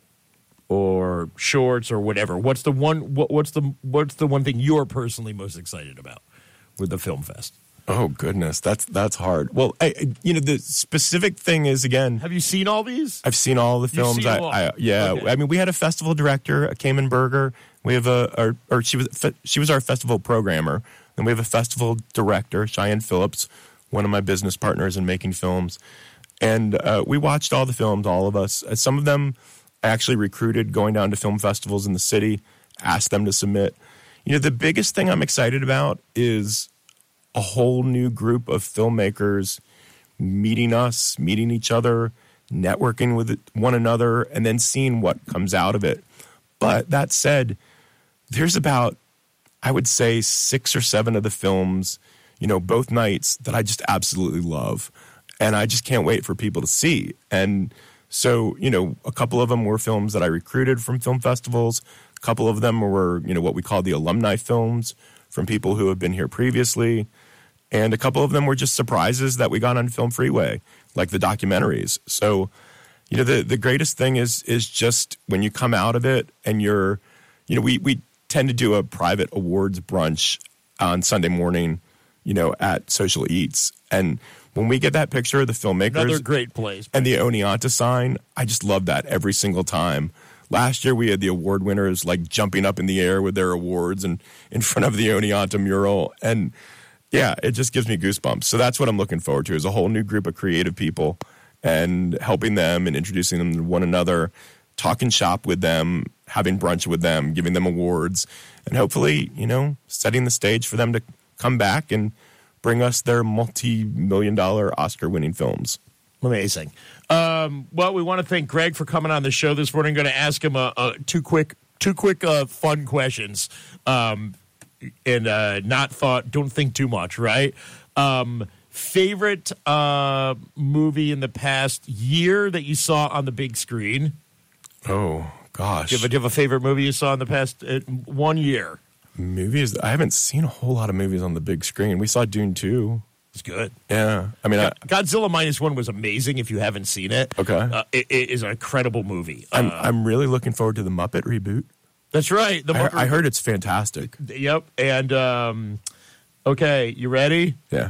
or shorts, or whatever. What's the one? What, what's the what's the one thing you're personally most excited about with the Film Fest? Oh goodness, that's that's hard. Well, I, I- you know, the specific thing is again, Have you seen all these? I've seen all the films. seen I, them all? I yeah, Okay. I mean, we had a festival director, a Cayman Berger. We have a, or, or she was she was our festival programmer. Then we have a festival director, Cheyenne Phillips, one of my business partners in making films. And uh, we watched all the films, all of us. Uh, Some of them I actually recruited going down to film festivals in the city, asked them to submit. You know, the biggest thing I'm excited about is a whole new group of filmmakers meeting us, meeting each other, networking with one another, and then seeing what comes out of it. But that said, there's about, I would say, six or seven of the films, you know, both nights that I just absolutely love. And I just can't wait for people to see. And so, you know, a couple of them were films that I recruited from film festivals. A couple of them were, you know, what we call the alumni films from people who have been here previously. And a couple of them were just surprises that we got on Film Freeway, like the documentaries. So, you know, the, the greatest thing is is just when you come out of it and you're, you know, we, we tend to do a private awards brunch on Sunday morning, you know, at Social Eats. And when we get that picture of the filmmakers Another great place. and the Oneonta sign, I just love that every single time. Last year we had the award winners like jumping up in the air with their awards and in front of the Oneonta mural. And yeah, it just gives me goosebumps. So that's what I'm looking forward to, is a whole new group of creative people and helping them and introducing them to one another, talking shop with them, having brunch with them, giving them awards, and hopefully, you know, setting the stage for them to come back and bring us their multi-million dollar Oscar-winning films. Amazing. Um, well, we want to thank Greg for coming on the show this morning. Going to ask him uh, uh, two quick, two quick uh, fun questions, um, and uh, not thought. Don't think too much, right? Um, favorite uh, movie in the past year that you saw on the big screen? Oh, gosh. Do you have a, do you have a favorite movie you saw in the past uh, one year? Movies? I haven't seen a whole lot of movies on the big screen. We saw Dune two. It's good. Yeah. I mean, I, Godzilla Minus One was amazing. If you haven't seen it, Okay. uh, it, it is an incredible movie. I'm, Uh, I'm really looking forward to the Muppet reboot. that's right. The I, Muppet- I heard it's fantastic. Yep. And um, okay, you ready? Yeah.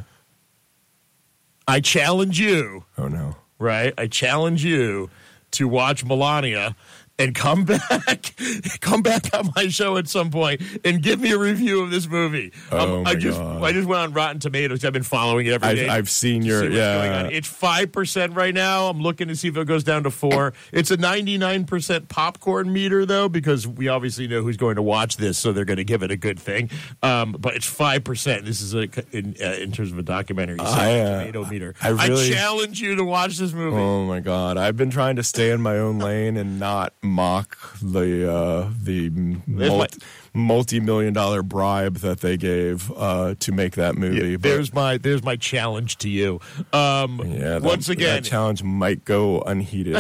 I challenge you, Oh, no. right? I challenge you to watch Melania and come back, come back on my show at some point and give me a review of this movie. Oh, Um, my I just, God. I just went on Rotten Tomatoes. I've been following it every I've, day. I've seen to your, see what's going on. yeah. It's five percent right now. I'm looking to see if it goes down to four. It's a ninety-nine percent popcorn meter, though, because we obviously know who's going to watch this, so they're going to give it a good thing. Um, but it's five percent. This is a, in, uh, in terms of a documentary. So I, uh, tomato meter. I really- challenge you to watch this movie. Oh, my God. I've been trying to stay in my own lane and not mock the uh, the multi, multi-million dollar bribe that they gave uh, to make that movie. Yeah, But, there's my there's my challenge to you. Um, yeah, that, once again, that challenge might go unheeded.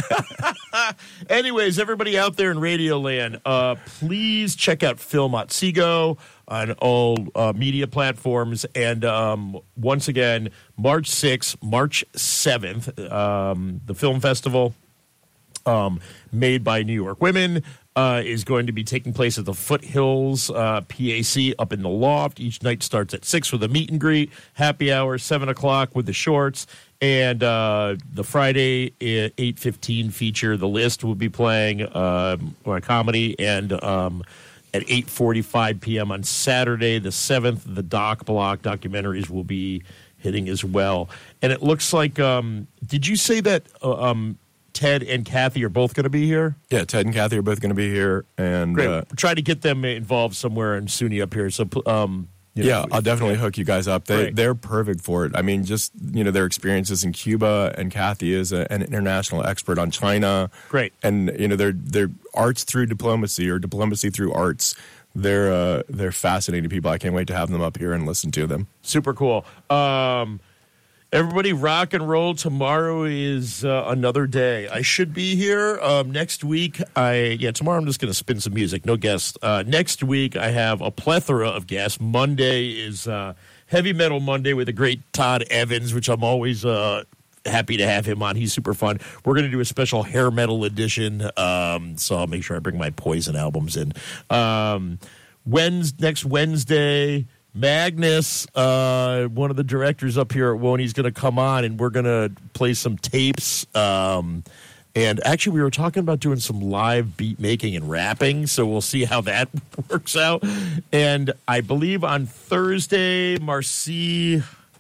anyways, everybody out there in Radio Land, uh, please check out Filmotsego on all uh, media platforms. And um, once again, March sixth, March seventh, um, the film festival um, made by New York women. uh, is going to be taking place at the Foothills uh, P A C up in the Loft. Each night starts at six with a meet and greet, happy hour, seven o'clock with the shorts. And uh, the Friday eight fifteen feature, The List, will be playing um, a comedy. And um, at eight forty-five p.m. on Saturday, the seventh, the Doc Block documentaries will be hitting as well. And it looks like, um, did you say that uh, um, Ted and Kathy are both going to be here? Yeah, Ted and Kathy are both going to be here. And Great. Uh, Try to get them involved somewhere in SUNY up here. So, um, you know, yeah, I'll definitely hook you guys up. They, Great. they're perfect for it. I mean, just, you know, their experiences in Cuba, and Kathy is a, an international expert on China. Great. And, you know, they're, they're arts through diplomacy, or diplomacy through arts. They're, uh, they're fascinating people. I can't wait to have them up here and listen to them. Super cool. Um, everybody, rock and roll. Tomorrow is uh, another day. I should be here um, next week. I yeah, tomorrow I'm just going to spin some music. No guests. Uh, next week I have a plethora of guests. Monday is uh, Heavy Metal Monday with the great Todd Evans, which I'm always uh, happy to have him on. He's super fun. We're going to do a special hair metal edition, um, so I'll make sure I bring my Poison albums in. Um, Wednesday, next Wednesday, Magnus, uh, one of the directors up here at Woney, is going to come on, and we're going to play some tapes. Um, and actually, we were talking about doing some live beat making and rapping, so we'll see how that works out. And I believe on Thursday, Marcy...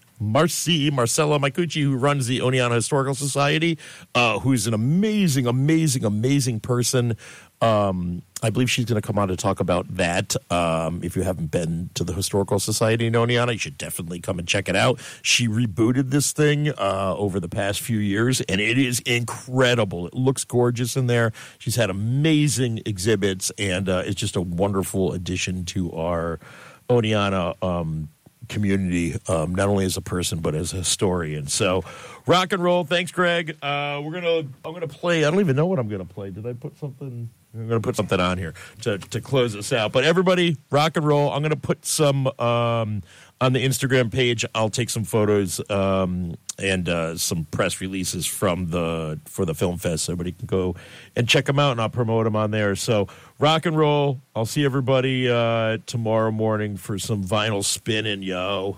Marcy, Marcella Micucci, who runs the Oneana Historical Society, uh, who's an amazing, amazing, amazing person. Um, I believe she's going to come on to talk about that. Um, if you haven't been to the Historical Society in Oneana, you should definitely come and check it out. She rebooted this thing uh, over the past few years, and it is incredible. It looks gorgeous in there. She's had amazing exhibits, and uh, it's just a wonderful addition to our Oneana um community, um, not only as a person but as a historian. So, rock and roll. Thanks, Greg. Uh, we're gonna. I'm gonna play. I don't even know what I'm gonna play. Did I put something? I'm gonna put something on here to to close us out. But everybody, rock and roll. I'm gonna put some um, on the Instagram page. I'll take some photos um, and uh, some press releases from the for the film fest. So everybody can go and check them out, and I'll promote them on there. So, rock and roll. I'll see everybody uh, tomorrow morning for some vinyl spinning, yo.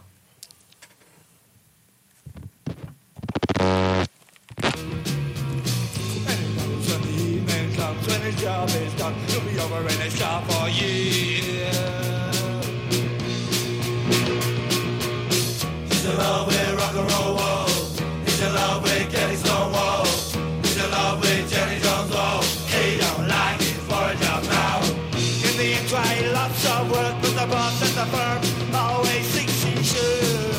When his job is done, he'll be over in his shop for years. He's in love with rock and roll, whoa. He's in love with Kenny Stonewall. He's in love with Jenny Jones, whoa. He don't like his foreign job now. In the end, try lots of work, but the boss at the firm always thinks he should.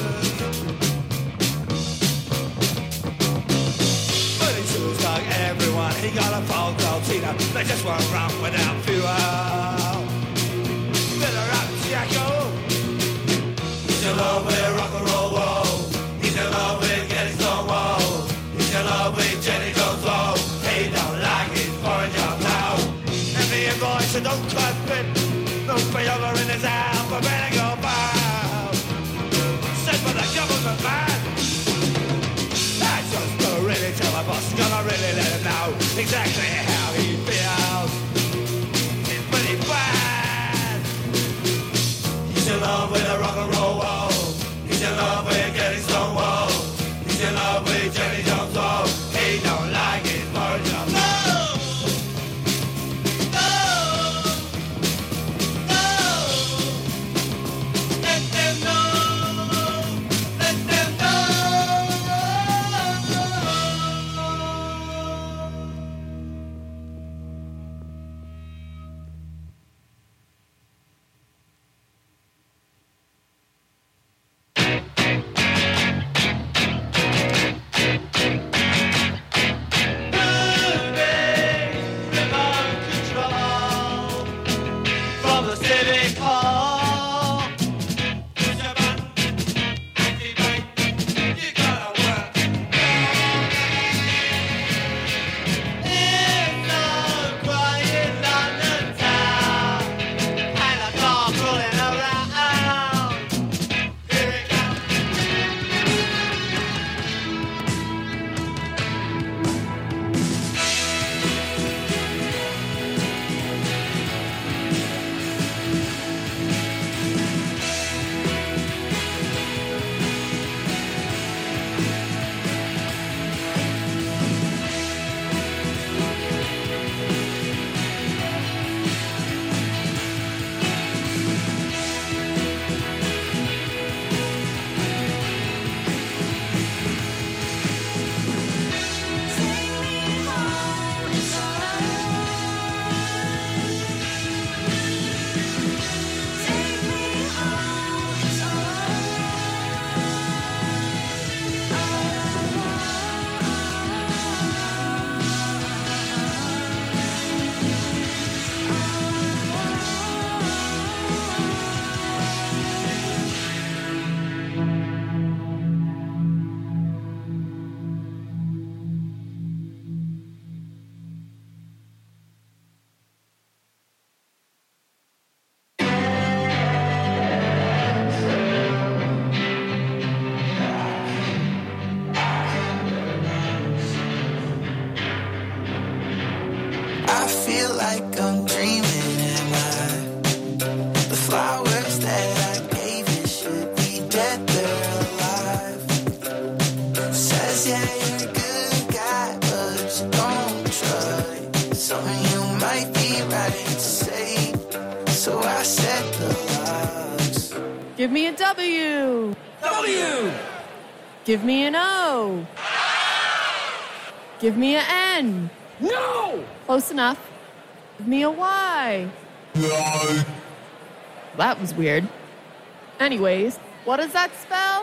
But he shoes dog everyone. He got a fault called Tina. They just won't run without fuel. Better rock, Jacko. He's in love with rock and roll, whoa. He's in love with Kenny Stonewall. He's in love with Jenny Jones, whoa. He don't like his foreign job now. And the invoice, so don't clap it. Don't be over in his alphabetical bow. Sent for the government man. That's just to really tell my boss. Gonna really let him know exactly how he feels. It's pretty bad. He's in love with a rock and roll wall. He's in love with Kenny Stonewall. He's in love with Jenny Jones. Wall. He don't like his foreign job. No! Give me a W. W. Give me an O. Give me an N. No. Close enough. Give me a Y. No. That was weird. Anyways, what does that spell?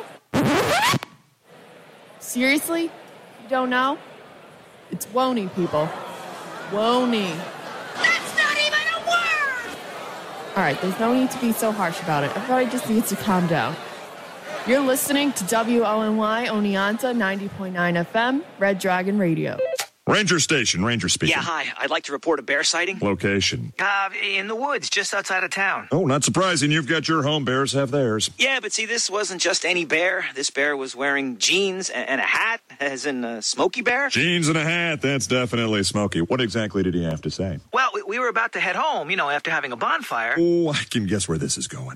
Seriously? You don't know? It's Woney, people. Woney. That's not even a word! All right, there's no need to be so harsh about it. Everybody just needs to calm down. You're listening to W O N Y Oneonta ninety point nine F M, Red Dragon Radio. Ranger Station, Ranger speaking. Yeah, hi. I'd like to report a bear sighting. Location. Uh, in the woods, just outside of town. Oh, not surprising. You've got your home. Bears have theirs. Yeah, but see, this wasn't just any bear. This bear was wearing jeans and, and a hat, as in a Smokey Bear. Jeans and a hat. That's definitely Smokey. What exactly did he have to say? Well, we, we were about to head home, you know, after having a bonfire. Oh, I can guess where this is going.